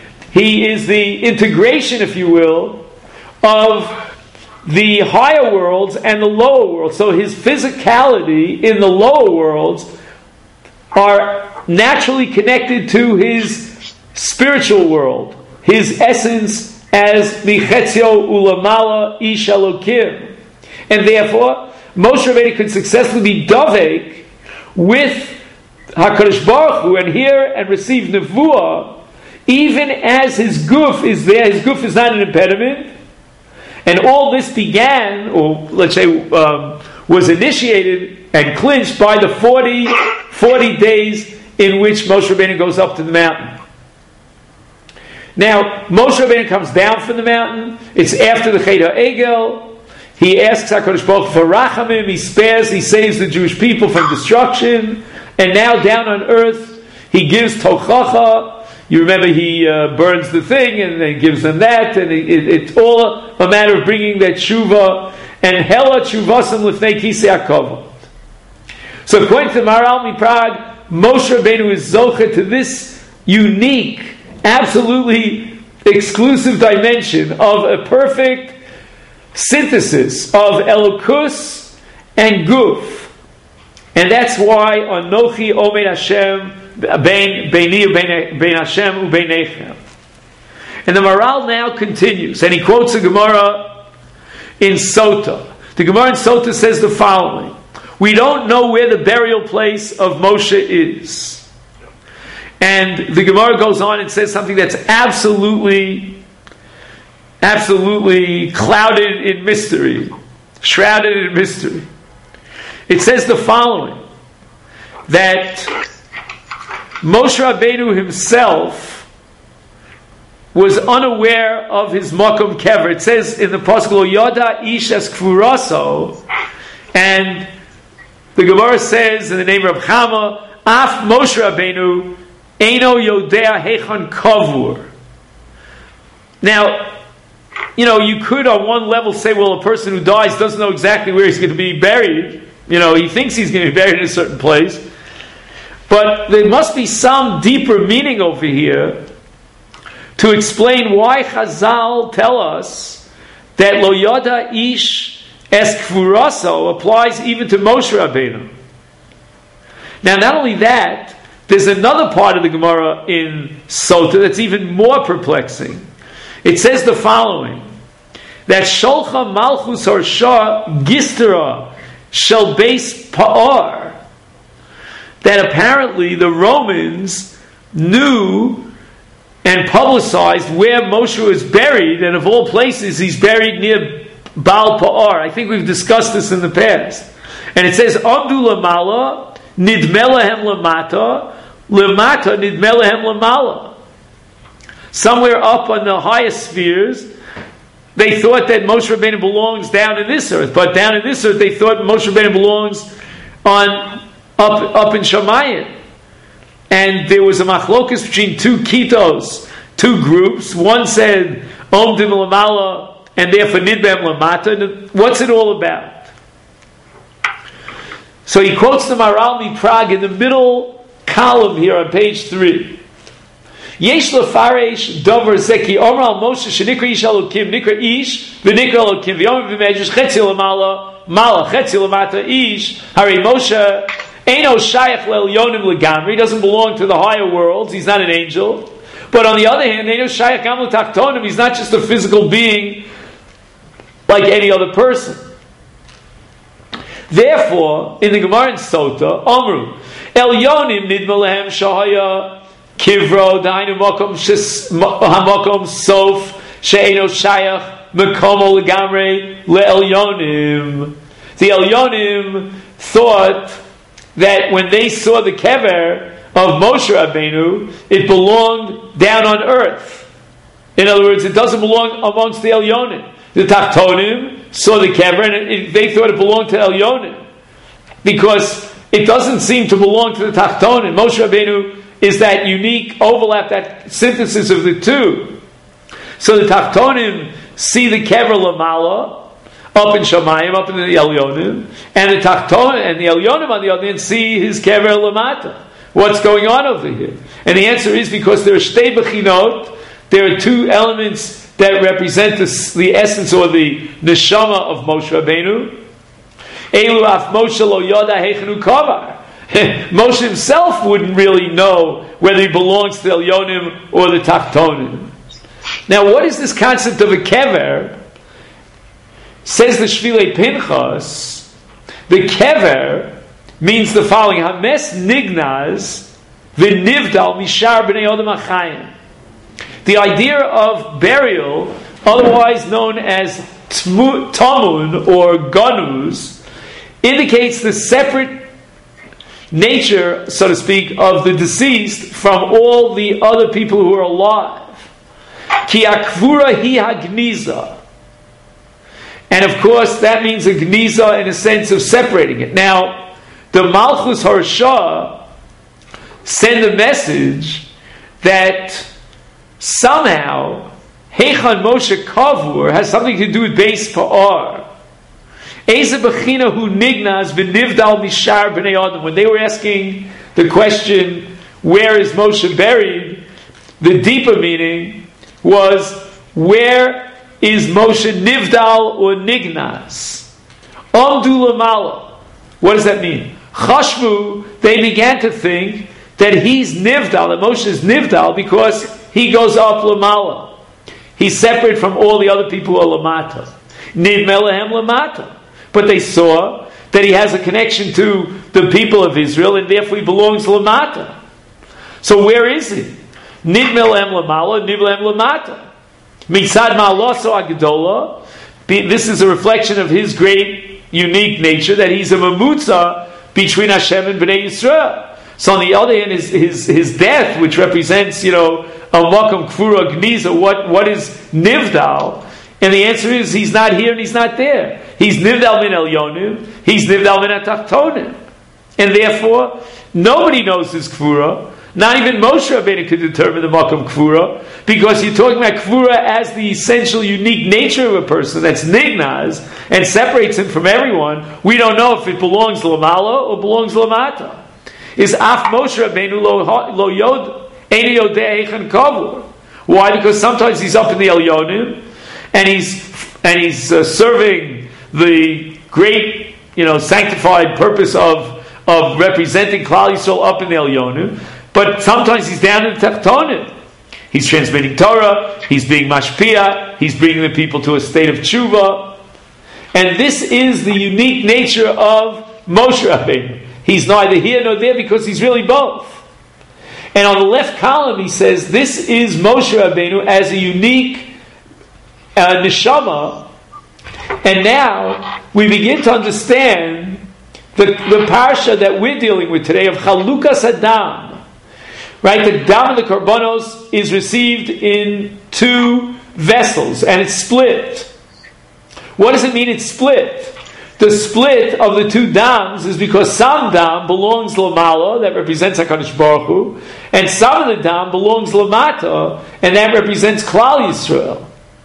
he is the integration, if you will, of the higher worlds and the lower worlds. So his physicality in the lower worlds are naturally connected to his spiritual world, his essence as Michetzio Ulamala Ish Elokim. And therefore, Moshe Rabbeinu could successfully be Dovek with HaKadosh Baruch Hu and hear and receive Nevuah, even as his goof is there. His goof is not an impediment. And all this began, or let's say, um, was initiated and clinched by the forty, forty days in which Moshe Rabbeinu goes up to the mountain. Now, Moshe Rabbeinu comes down from the mountain. It's after the Chet HaEgel. He asks HaKadosh Baruch Hu for Rachamim. He spares, he saves the Jewish people from destruction. And now down on earth, he gives Tochacha. You remember he uh, burns the thing and then gives them that. And it, it, it's all a matter of bringing that tshuva. And Hela Tshuvasam Lifnei Kisei HaKavod. So according to Maharal Miprag, Moshe Rabbeinu is zoche to this unique, absolutely exclusive dimension of a perfect synthesis of Elokus and Guf. And that's why Anochi Omed Hashem Bein Beini Bein Hashem Ubeinechem. And the Maharal now continues, and he quotes the Gemara in Sota. The Gemara in Sota says the following: we don't know where the burial place of Moshe is. And the Gemara goes on and says something that's absolutely, absolutely clouded in mystery, shrouded in mystery. It says the following, that Moshe Rabbeinu himself was unaware of his makom kever. It says in the pasuk Lo Yoda Ish Es Kfuraso, and the Gemara says in the name of Reb Chama, Af Moshe Rabbeinu Eino Yodea Hechon Kavur. Now, you know, you could on one level say, well, a person who dies doesn't know exactly where he's going to be buried. You know, he thinks he's going to be buried in a certain place. But there must be some deeper meaning over here to explain why Chazal tell us that Lo Yada Ish Es Kfuraso applies even to Moshe Rabbeinu. Now, not only that, there's another part of the Gemara in Sota that's even more perplexing. It says the following, that Sholcha Malchus Harsha Gistera Shel Beis Pa'ar, that apparently the Romans knew and publicized where Moshe was buried, and of all places he's buried near Baal Pa'ar. I think we've discussed this in the past. And it says, Amdu Lamala, Nidmelahem Lamata, Lamata Nidmelahem Lamala. Somewhere up on the highest spheres, they thought that Moshe Rabbeinu belongs down in this earth, but down in this earth they thought Moshe Rabbeinu belongs on up up in Shamayim. And there was a machlokus between two kitos, two groups. One said Omdim Lamala, and therefore Nidbem Lamata. What's it all about? So he quotes the Maharal MiPrague in the middle column here on page three. Yesh lefaresh davar zeki omer al Moshe shenikra ish elokim nikra ish v'nikra elokim v'yomer v'medrash chetzi lamala mala chetzi lamata ish hari Moshe eino shayach le'elyonim legamri. He doesn't belong to the higher worlds. He's not an angel. But on the other hand, eino shayach gam l'taktonim. He's not just a physical being like any other person. Therefore, in the Gemara in Sota, Omru elyonim nidma lehem shahaya Kivro, Dainu Mokom Hamakom Sof, She'eno Shayach, Mekomo Legamre, Le'elyonim. The Elyonim thought that when they saw the kever of Moshe Rabbeinu, it belonged down on earth. In other words, it doesn't belong amongst the Elyonim. The Tachtonim saw the kever and it, it, they thought it belonged to Elyonim. Because it doesn't seem to belong to the Tachtonim. Moshe Rabbeinu is that unique overlap, that synthesis of the two. So the Tachtonim see the Kever Lamala up in Shamayim, up in the Elyonim, and the Tachtonim and the Elyonim on the other hand see his Kever Lamata. What's going on over here? And the answer is because there are Shtei Bechinot, there are two elements that represent the, the essence or the neshama of Moshe Rabbeinu. Elu af Moshe lo yoda heichenu kavar. Moshe himself wouldn't really know whether he belongs to the Elyonim or the Tachtonim. Now, what is this concept of a kever? Says the Shvilei Pinchas, the kever means the following: Hames nignaz v'nivdal mishar b'nei odom achayim. The idea of burial, otherwise known as tamun or ganuz, indicates the separate nature, so to speak, of the deceased from all the other people who are alive. Ki akvura hi hagniza. And of course, that means a gniza in a sense of separating it. Now, the Malchus Harsha send a message that somehow Heichan Moshe Kavur has something to do with Beis Pa'ar. When they were asking the question, where is Moshe buried? The deeper meaning was, where is Moshe nivdal or nignaz? Amdu lamala. What does that mean? Chashvu, they began to think that he's nivdal, that Moshe is nivdal because he goes up lamala. He's separate from all the other people who are lamata. Nidmelahem lamata. But they saw that he has a connection to the people of Israel, and therefore he belongs to Lamata. So where is he? Nidmel em Lamala, Nidmel em Lamata. Mitzad Ma'aloso Agdola. This is a reflection of his great, unique nature, that he's a mamutza between Hashem and Bnei Yisrael. So on the other hand, his his, his death, which represents, you know, a Makam Kfura Gniza, what, what is Nivdal? And the answer is, he's not here and he's not there. He's Nivdal min Elyonim, he's Nivdal min Atachtonim. And therefore, nobody knows his Kfura. Not even Moshe Rabbeinu could determine the Makam Kfura, because you're talking about Kfura as the essential, unique nature of a person that's Nignaz, and separates him from everyone. We don't know if it belongs to Lamala or belongs to Lamata. is Af Moshe Rabbeinu lo, lo yod Eini Yodeh Eichen Kavur. Why? Because sometimes he's up in the Elyonim and he's and he's uh, serving the great, you know, sanctified purpose of of representing Klal Yisrael up in the Elyonim. But sometimes he's down in the Tachtonim. He's transmitting Torah. He's being mashpia. He's bringing the people to a state of tshuva. And this is the unique nature of Moshe Rabbeinu. He's neither here nor there because he's really both. And on the left column he says this is Moshe Rabbeinu as a unique uh, neshama. And now we begin to understand the, the parsha that we're dealing with today of Chalukas Adam. Right, the dam of the korbanos is received in two vessels, and it's split. What does it mean it's split? The split of the two dams is because some dam belongs lamala, that represents HaKadosh Baruch Hu, and some of the dam belongs lamata, and that represents Klal Yisrael.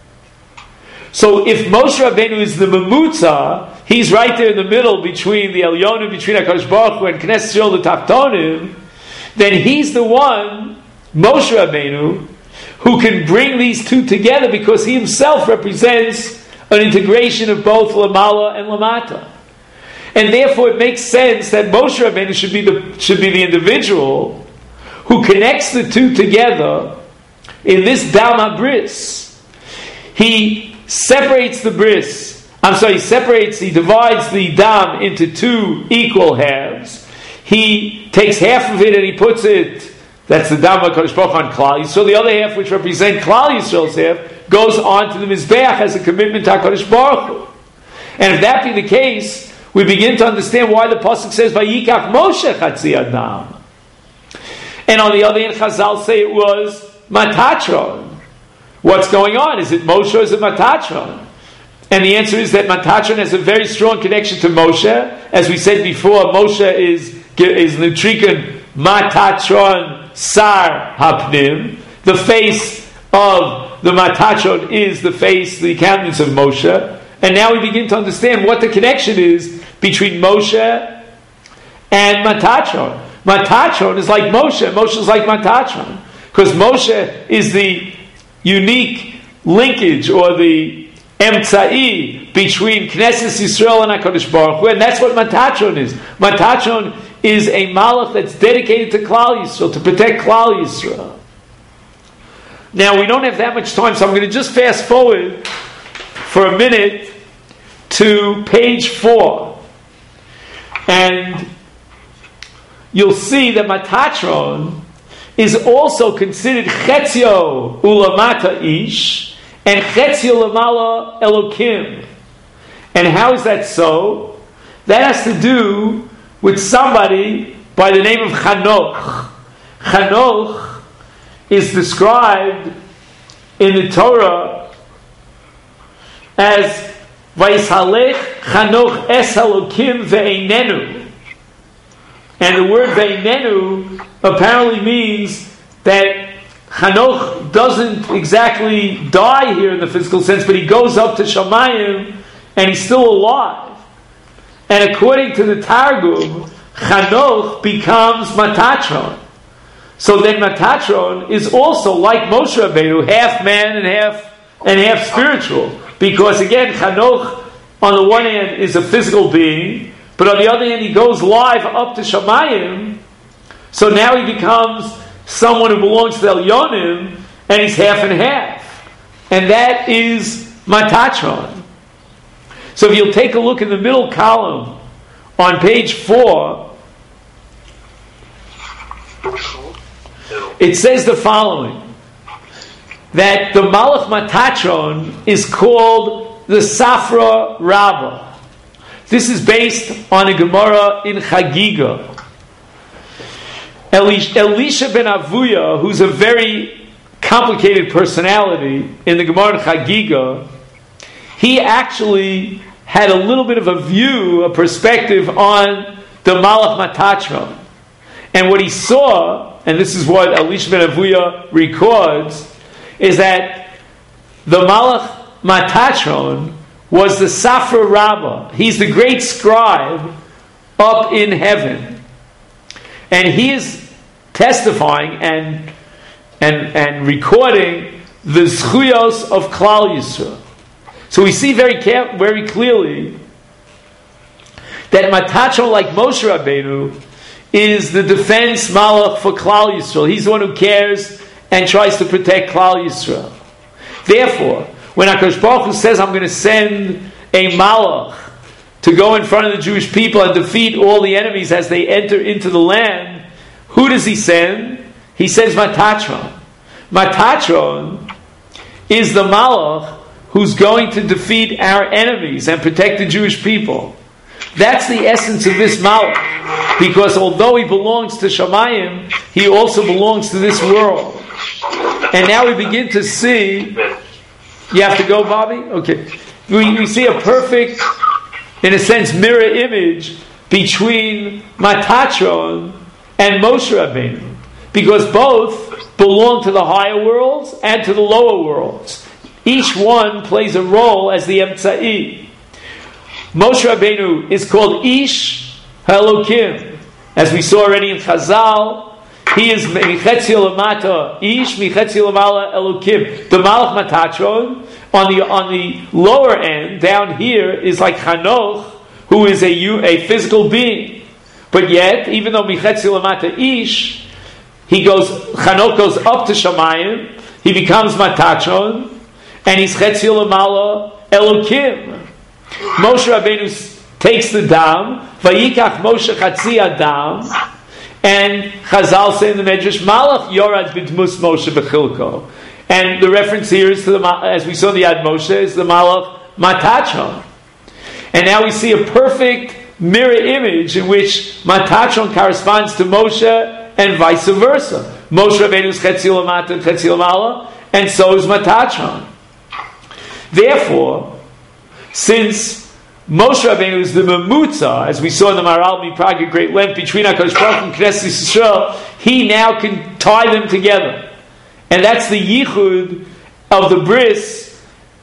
So if Moshe Rabbeinu is the memutza, he's right there in the middle between the Elyonim, between HaKadosh Baruch Hu and Knesset Yisrael, the Tachtonim, then he's the one, Moshe Rabbeinu, who can bring these two together because he himself represents an integration of both Lamala and Lamata. And therefore it makes sense that Moshe Rabbeinu should be the, should be the individual who connects the two together in this Dam HaBris. He separates the bris, I'm sorry, he separates, he divides the Dam into two equal halves. He takes half of it and he puts it, that's the Dam HaKadosh Baruch Hu on Klal Yisrael. So the other half, which represents Klal Yisrael's half, goes on to the Mizbeach as a commitment to HaKadosh Baruch Hu. And if that be the case, we begin to understand why the Pasuk says, Vayikach Moshe Chatzi Adam. And on the other hand, Chazal say it was Matatron. What's going on? Is it Moshe or is it Matatron? And the answer is that Matatron has a very strong connection to Moshe. As we said before, Moshe is is Nutrikan Matatron Sar Hapnim. The face of the Matatron is the face, the countenance of Moshe. And now we begin to understand what the connection is between Moshe and Matatron. Matatron is like Moshe. Moshe is like Matatron. Because Moshe is the unique linkage or the emtzai between Knesset Yisrael and HaKadosh Baruch Hu, and that's what Matatron is. Matatron is a malach that's dedicated to Klal Yisrael, to protect Klal Yisrael. Now, we don't have that much time, so I'm going to just fast forward for a minute to page four. And you'll see that Matatron is also considered Chetzio Ulamata Ish and Chetzio Lamala Elokim. And how is that so? That has to do with somebody by the name of Chanoch. Chanoch is described in the Torah as Vayishalech Chanoch Es Elokim Ve'einenu. And the word Ve'einenu apparently means that Chanoch doesn't exactly die here in the physical sense, but he goes up to Shamayim and he's still alive. And according to the Targum, Chanoch becomes Matatron. So then Matatron is also like Moshe Rabbeinu, half man and half and half spiritual. Because again, Chanoch on the one hand is a physical being, but on the other hand he goes live up to Shamayim. So now he becomes someone who belongs to Elyonim, and he's half and half. And that is Matatron. So if you'll take a look in the middle column on page four, it says the following, that the Malach Matatron is called the Safra Rabbah. This is based on a Gemara in Chagiga. Elisha ben Avuya, who's a very complicated personality in the Gemara Chagiga, he actually had a little bit of a view, a perspective on the Malach Matatron. And what he saw, and this is what Elisha ben Avuya records, is that the Malach Matatron was the Safra Rabbah. He's the great scribe up in heaven. and he is testifying and and and recording the zchuyos of Klal Yisrael. So we see very care, very clearly that Matatron, like Moshe Rabbeinu, is the defense malach for Klal Yisrael. He's the one who cares and tries to protect Klal Yisrael. Therefore, when HaKadosh Baruch Hu says, I'm going to send a malach to go in front of the Jewish people and defeat all the enemies as they enter into the land, who does he send? He sends Matatron. Matatron is the malach who's going to defeat our enemies and protect the Jewish people. That's the essence of this malach. Because although he belongs to Shamayim, he also belongs to this world. And now we begin to see... You have to go, Bobby? Okay. We, we see a perfect, in a sense, mirror image between Matatron and Moshe Rabbeinu. Because both belong to the higher worlds and to the lower worlds. Each one plays a role as the Emtsa'i. Moshe Rabbeinu is called Ish HaElokim. As we saw already in Chazal, he is Michetzi Lamata Ish, Michetzi Lamala Elokim. The Malach Matatron, on the on the lower end, down here, is like Chanoch, who is a, a physical being. But yet, even though Michetzi Lamata Ish, he goes, Chanoch goes up to Shamayim, he becomes Matatron, and he's Chetzi Lamala Elokim. Moshe Rabbeinu takes the dam, Vayikach Moshe Chatzi Adam, and Chazal say in the Medrash, Malach Yorad B'dmus Moshe B'chilko. And the reference here is to the, as we saw the Ad Moshe, is the Malach Matatron. And now we see a perfect mirror image in which Matatron corresponds to Moshe and vice versa. Moshe Rabbeinu is Chetzi Lamata and Chetzi Lamala, and so is Matatron. Therefore, since Moshe Rabbeinu is the Memutza, as we saw in the Maharal Miprag at great length, between HaKadosh Baruch Hu and Knesset Yisrael, he now can tie them together. And that's the Yichud of the Bris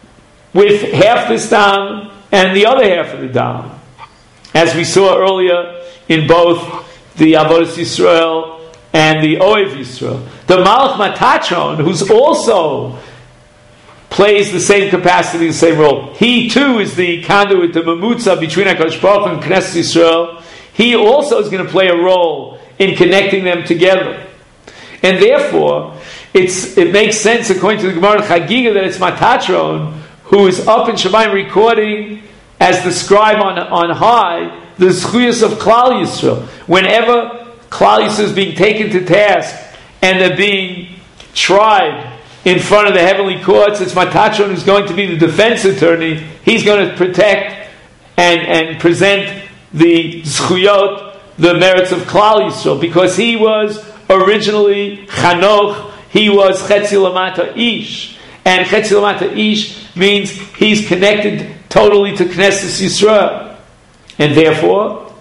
with half this Dam and the other half of the Dam. As we saw earlier in both the Avodas Yisrael and the Oev Yisrael. The Malach Matatron, who's also plays the same capacity, the same role. He too is the conduit, the Memutza between HaKadosh Baruch Hu and Knesset Yisrael. He also is going to play a role in connecting them together. And therefore, it's it makes sense according to the Gemara Chagiga that it's Matatron who is up in Shemayim recording as the scribe on, on high the Zchuyos of Klal Yisrael. Whenever Klal Yisrael is being taken to task and they're being tried in front of the heavenly courts, it's Matatron who's going to be the defense attorney. He's going to protect and, and present the Zchuyot, the merits of Klal Yisrael, because he was originally Chanoch, he was Chetzi Lamata Ish. And Chetzi Lamata Ish means he's connected totally to Knesset Yisrael. And therefore,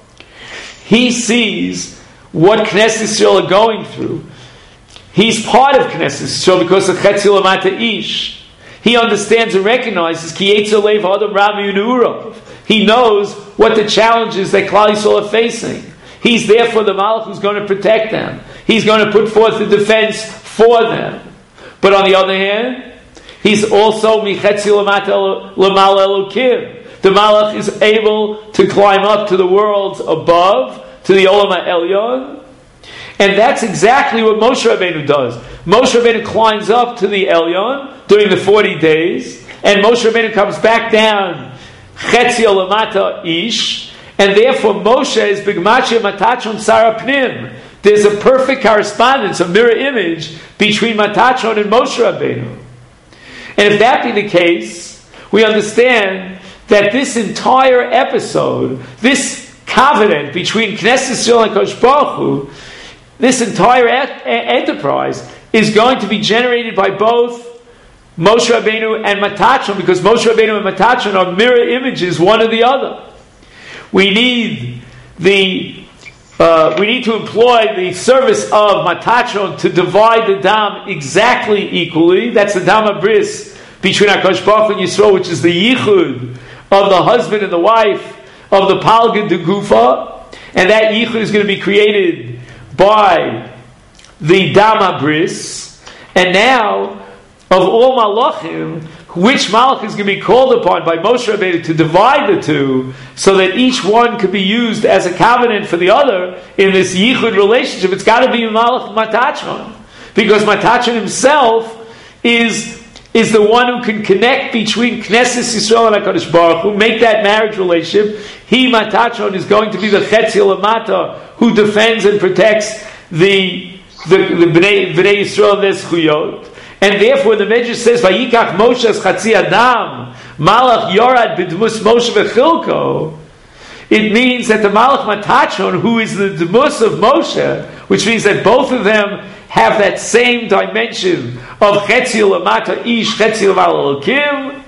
he sees what Knesset Yisrael are going through. He's part of Knesset Yisrael because of Chetzi Lamata Ish. He understands and recognizes Ki Yetzer Leiv Adam Rami U'Ne'urav. He knows what the challenges that Klal Yisrael are facing. He's therefore the Malach who's going to protect them. He's going to put forth the defense for them. But on the other hand, he's also Michetzi Lamata Lamala Elokim. The Malach is able to climb up to the worlds above, to the Olam HaElyon. And that's exactly what Moshe Rabbeinu does. Moshe Rabbeinu climbs up to the Elyon during the forty days, and Moshe Rabbeinu comes back down Chetzi Lamata Ish, and therefore Moshe is B'gmachia Matatron Sara Pnim. There's a perfect correspondence, a mirror image between Matatron and Moshe Rabbeinu. And if that be the case, we understand that this entire episode, this covenant between Knesset Yisrael and Kosh Baruch Hu, this entire et- enterprise is going to be generated by both Moshe Rabbeinu and Matatron, because Moshe Rabbeinu and Matatron are mirror images, one of the other. We need the uh, we need to employ the service of Matatron to divide the dam exactly equally. That's the dam abris between HaKadosh Baruch Hu and Yisrael, which is the yichud of the husband and the wife of the palgad de gufa, and that yichud is going to be created by the Dama Bris, and now of all Malachim, which Malach is going to be called upon by Moshe Rabbeinu to divide the two, so that each one could be used as a covenant for the other in this Yichud relationship? It's got to be Malach Matachon, because Matachon himself is is the one who can connect between Knesset Yisrael and HaKadosh Baruch Hu, make that marriage relationship. He, Matachon, is going to be the Chetzi Lamata who defends and protects the the, the Bnei, Bnei Yisrael and their Zchuyot. And therefore the Medrash says, Vayikach Moshe as Chatzi Adam, Malach Yorad B'dmus Moshe V'chilko. It means that the Malach Matachon, who is the Dmus of Moshe, which means that both of them have that same dimension of Chetzi Lamata Ish, Chetzi Lamata Elokim.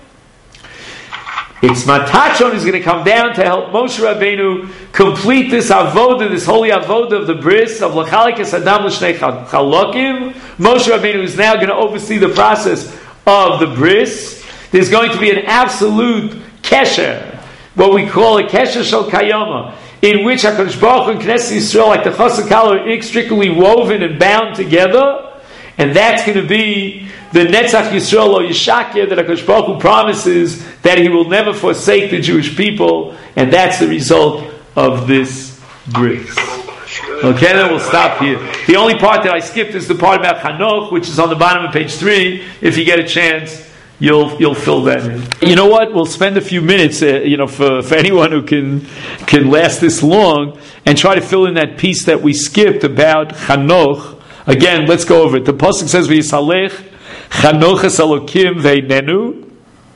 It's Matachon who's going to come down to help Moshe Rabbeinu complete this avoda, this holy avoda of the bris of L'chalikas Adam L'shnei Chalokim. Moshe Rabbeinu is now going to oversee the process of the bris. There's going to be an absolute kesher, what we call a kesher shel kayama, in which HaKadosh Baruch Hu and Knesset Yisrael, like the Chassid Kala, are inextricably woven and bound together. And that's going to be the Netzach Yisrael or Yishakir that HaKadosh Baruch Hu promises that He will never forsake the Jewish people, and that's the result of this bris. Okay, then we'll stop here. The only part that I skipped is the part about Hanoch, which is on the bottom of page three. If you get a chance, you'll you'll fill that in. You know what? We'll spend a few minutes, uh, you know, for, for anyone who can can last this long, and try to fill in that piece that we skipped about Hanoch. Again, let's go over it. The pasuk says, "V'yisalech Chanoch es Elokim ve'inenu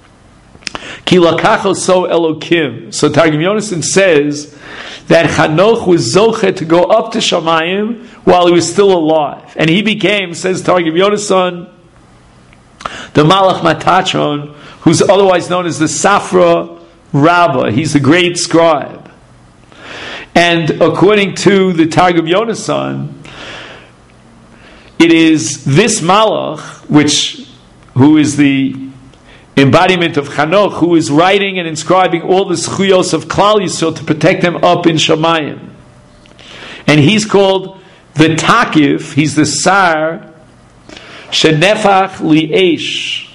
ki lakacho so Elokim." So Targum Yonason says that Chanoch was zochet to go up to Shamayim while he was still alive, and he became, says Targum Yonason, the Malach Matachon, who's otherwise known as the Safra Rabbah. He's the great scribe, and according to the Targum Yonason, it is this Malach, which, who is the embodiment of Chanoch, who is writing and inscribing all the Zchuyos of Klal Yisrael to protect them up in Shamayim. And he's called the Takif, he's the Sar, Shenefach Li'esh.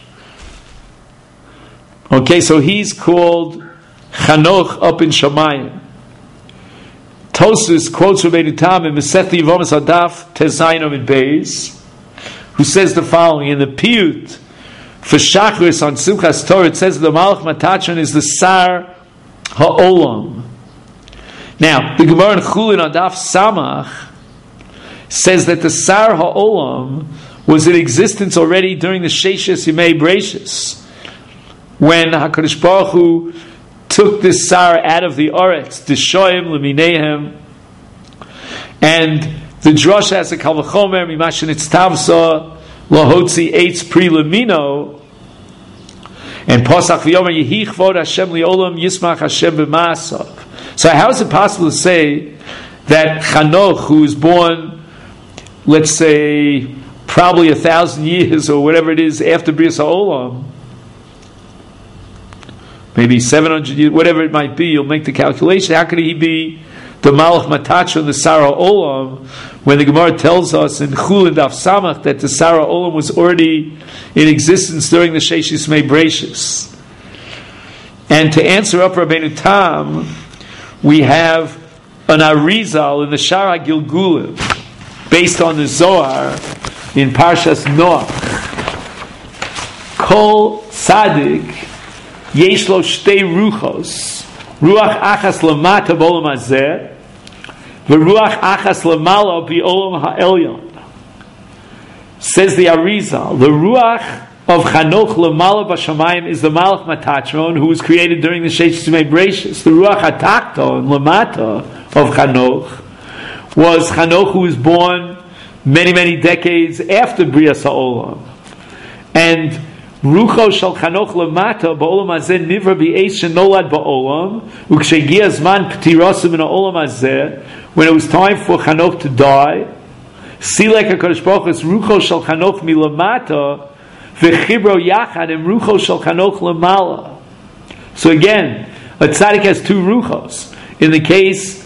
Okay, so he's called Chanoch up in Shamayim. Tosfos quotes Rabbeinu Tam in Masechet Yevamos Adaf Tezayin in Beis, who says the following in the Piyut for Shachris on Simchas Torah. It says the Malach Matachon is the Sar Ha'olam. Now the Gemara in Chulin on Daf Samach says that the Sar Ha'olam was in existence already during the Sheishes Yimei Breishis, when HaKadosh Baruch Hu took this Sar out of the Oretz, the Shoyim Lemineihem, and the Drosh has a Kalvachomer, Mimashin Itztavsa, Lahotzi Eitz Pri Lemino, and Posach V'yomer Yehi Chvod Hashem Li'olam Yismach Hashem B'maasav. So how is it possible to say that Chanoch, who was born, let's say, probably a thousand years or whatever it is after Bris HaOlam, maybe seven hundred years, whatever it might be, you'll make the calculation. How could he be the Malach Matachon, the Sara Olam, when the Gemara tells us in Chulin Daf Samach that the Sara Olam was already in existence during the Sheishis Mei Breishis? And to answer up Rabbeinu Tam, we have an Arizal in the Shara Gilgulim, based on the Zohar in Parshas Noach. Kol Tzadik Yesh lo shtei ruchos, ruach achas lamata b'olam hazeh, v'ruach achas lamala b'olam ha'elyon. Says the Arizal, the ruach of Chanoch lamala b'shamayim is the Malach Matachon, who was created during the Sheishis Yimei Breishis. The ruach hatakton lamata of Chanoch was Chanoch, who was born many many decades after Brias Ha'olam, and Rucho shel Chanoch lemata ba'olam hazeh nivra b'eish shenolad ba'olam u'kshegia zman p'tirasim in ha'olam hazeh, when it was time for Chanoch to die, silek HaKadosh Baruch Hu es Rucho shel Chanoch milamata v'chibro yachad im Rucho shel Chanoch lemala. So again, a tzaddik has two ruchos. In the case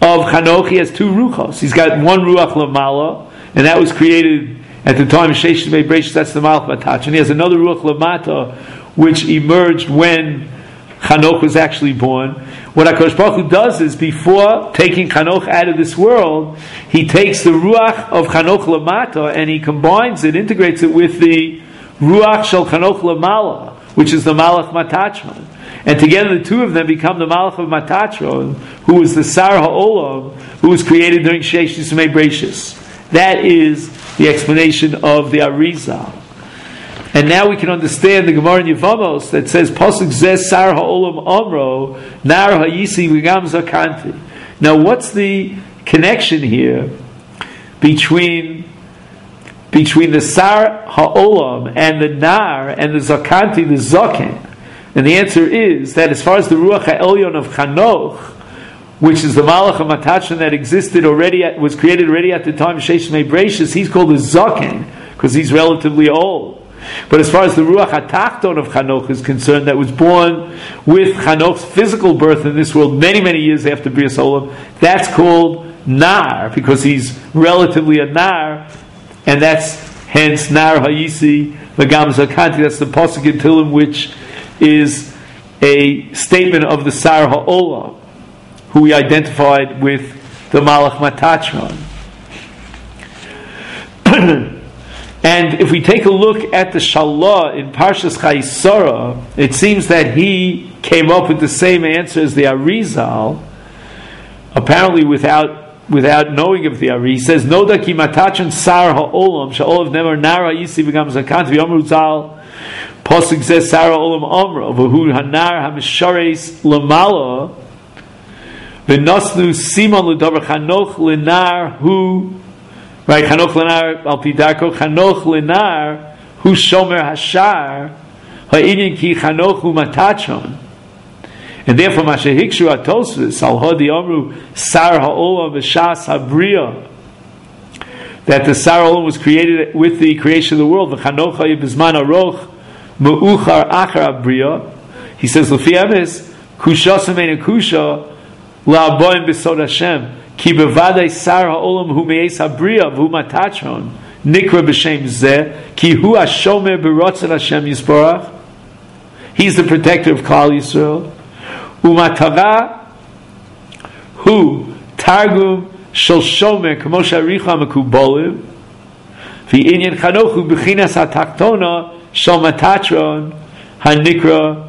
of Chanoch, he has two ruchos. He's got one ruach lamala, and that was created at the time of Sheish Mei Breishis. That's the Malach Matach, and he has another ruach lamata, which emerged when Chanoch was actually born. What HaKadosh Baruch Hu does is, before taking Chanoch out of this world, he takes the ruach of Chanoch lamata and he combines it, integrates it with the ruach shel Chanoch lamala, which is the Malach Matachron. And together the two of them become the Malach of Matachron, who is the Sar HaOlam, who was created during Sheish Mei Breishis. That is the explanation of the Arizal. And now we can understand the Gemara in Yevamos that says, Pasuk Zeh Sar HaOlam Amro, Nar HaYisi V'gam Zakanti. Now what's the connection here between between the Sar HaOlam and the Nar and the Zakanti, the Zaken? And the answer is that as far as the Ruach HaElyon of Chanoch, which is the Malach of Matachron that existed already, at, was created already at the time of Sheish Mei Breishis, he's called the Zaken, because he's relatively old. But as far as the Ruach HaTachton of Chanoch is concerned, that was born with Chanoch's physical birth in this world many, many years after Brias Olam, that's called Nar, because he's relatively a Nar, and that's hence Nar HaYisi V'gam Zakanti. That's the Pasuk in Tehillim, which is a statement of the Sar HaOlam, who we identified with the Malach Matachron. And if we take a look at the Shalah in Parshas Chayisara, it seems that he came up with the same answer as the Arizal, apparently without without knowing of the Ari. He says, Noda ki Matachron Sar HaOlam, Sha'olav Nemer Nara Yisi V'gam Zakant V'yomru Zal, Pasuk Zeh Sar HaOlam Amro, V'hu Hanar HaMishares Lamala, V'nosnu Simon L'dover Chanoch L'nar Hu, right, Chanoch L'nar Al Pidarko, Chanoch L'nar Hu Shomer Hashar, Ha'inyan Ki Chanoch Hu Matachron. And therefore, Masha Hikshu Atosvis, Al Hodi Amru, Sar HaOlam V'shas HaBriya, that the Sar HaOlam was created with the creation of the world. V'chanoch Ha'yibizman Aroch, Mu'uchar Achar HaBriya. He says, L'fi Emes, Kusha Semein Kusha, La'aboim B'sod Hashem, Ki Bevadai Sar HaOlam Hu Me'es HaBriya, V'hu Matachron, Nikra B'Shem Zeh, Ki Hu HaShomer B'rotzat Hashem Yisborach. He's the protector of Klal Yisrael. Umatava hu targum shel shomer kamo sharicha mekubolim v'inyan chanoch hu b'chinas hatachtona shel Matachron hanikra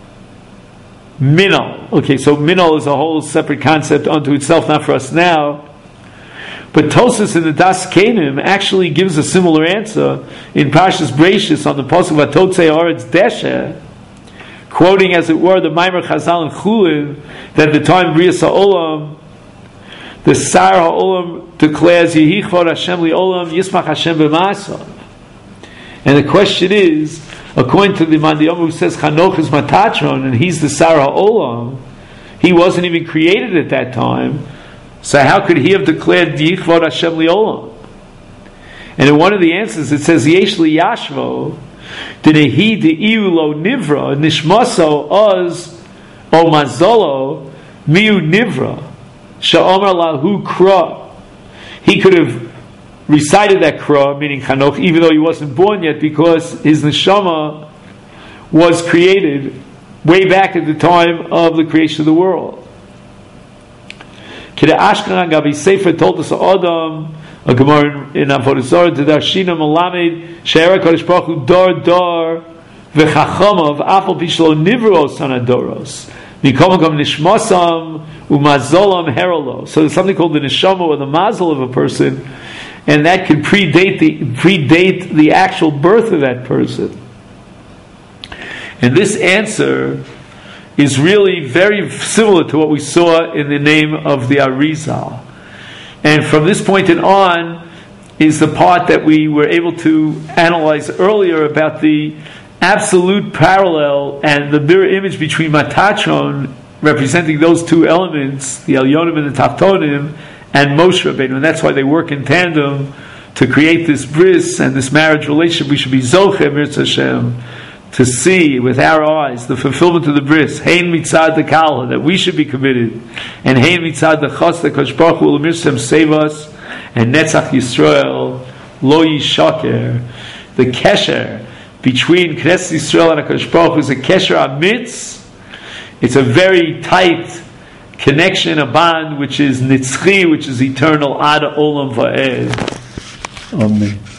minol. Okay, so minol is a whole separate concept unto itself, not for us now. But Tosas in the Das Kenim actually gives a similar answer in Parshas Breishis on the pasuk Vatotzei Haaretz Deshe, quoting, as it were, the Maimer Chazal and Chulin, that at the time of Brias HaOlam, the Sar HaOlam declares, Yehi Chvod Hashem Li'olam, Yismach Hashem B'ma'asav. And the question is, according to the Mandiyom who says Chanoch is Matachron, and he's the Sar HaOlam, he wasn't even created at that time, so how could he have declared Yehi Chvod Hashem Li'olam? And in one of the answers it says, Yesh Li Yashvo, Dinehi Deiu Lo Nivra, Nishmaso Oz O Mazolo, Miu Nivra, Sha'omar Lahu Kra. He could have recited that Kra, meaning Chanoch, even though he wasn't born yet, because his Neshama was created way back at the time of the creation of the world. Kida Ashkelon Gavi Sefer told us Adam, a Gemara in Avodah Zarah, to Darshina Malamed She'era Kodesh Baruch Hu Dor Dor V'Chachamav Afal Pishlo Nivros Sanadoros Mikomagam Nishmasam Umazolam Herolo. So there's something called the Neshama or the Mazel of a person, and that can predate the predate the actual birth of that person. And this answer is really very similar to what we saw in the name of the Arizal. And from this point on is the part that we were able to analyze earlier about the absolute parallel and the mirror image between Matachron, representing those two elements, the Elyonim and the Tachtonim, and Moshe Rabbeinu. And that's why they work in tandem to create this bris and this marriage relationship. We should be Zoche, Mirz Hashem, to see with our eyes the fulfillment of the bris, hein mitzad the kala, that we should be committed, and hein mitzad the chos, the Kosh Baruch Hu l'mirsem save us, and Netzach Yisrael lo yishaker. The kesher between Knesset Yisrael and Kosh Baruch Hu is a kesher amitz. It's a very tight connection, a bond which is nitzchi, which is eternal, ad olam va'ed. Amen.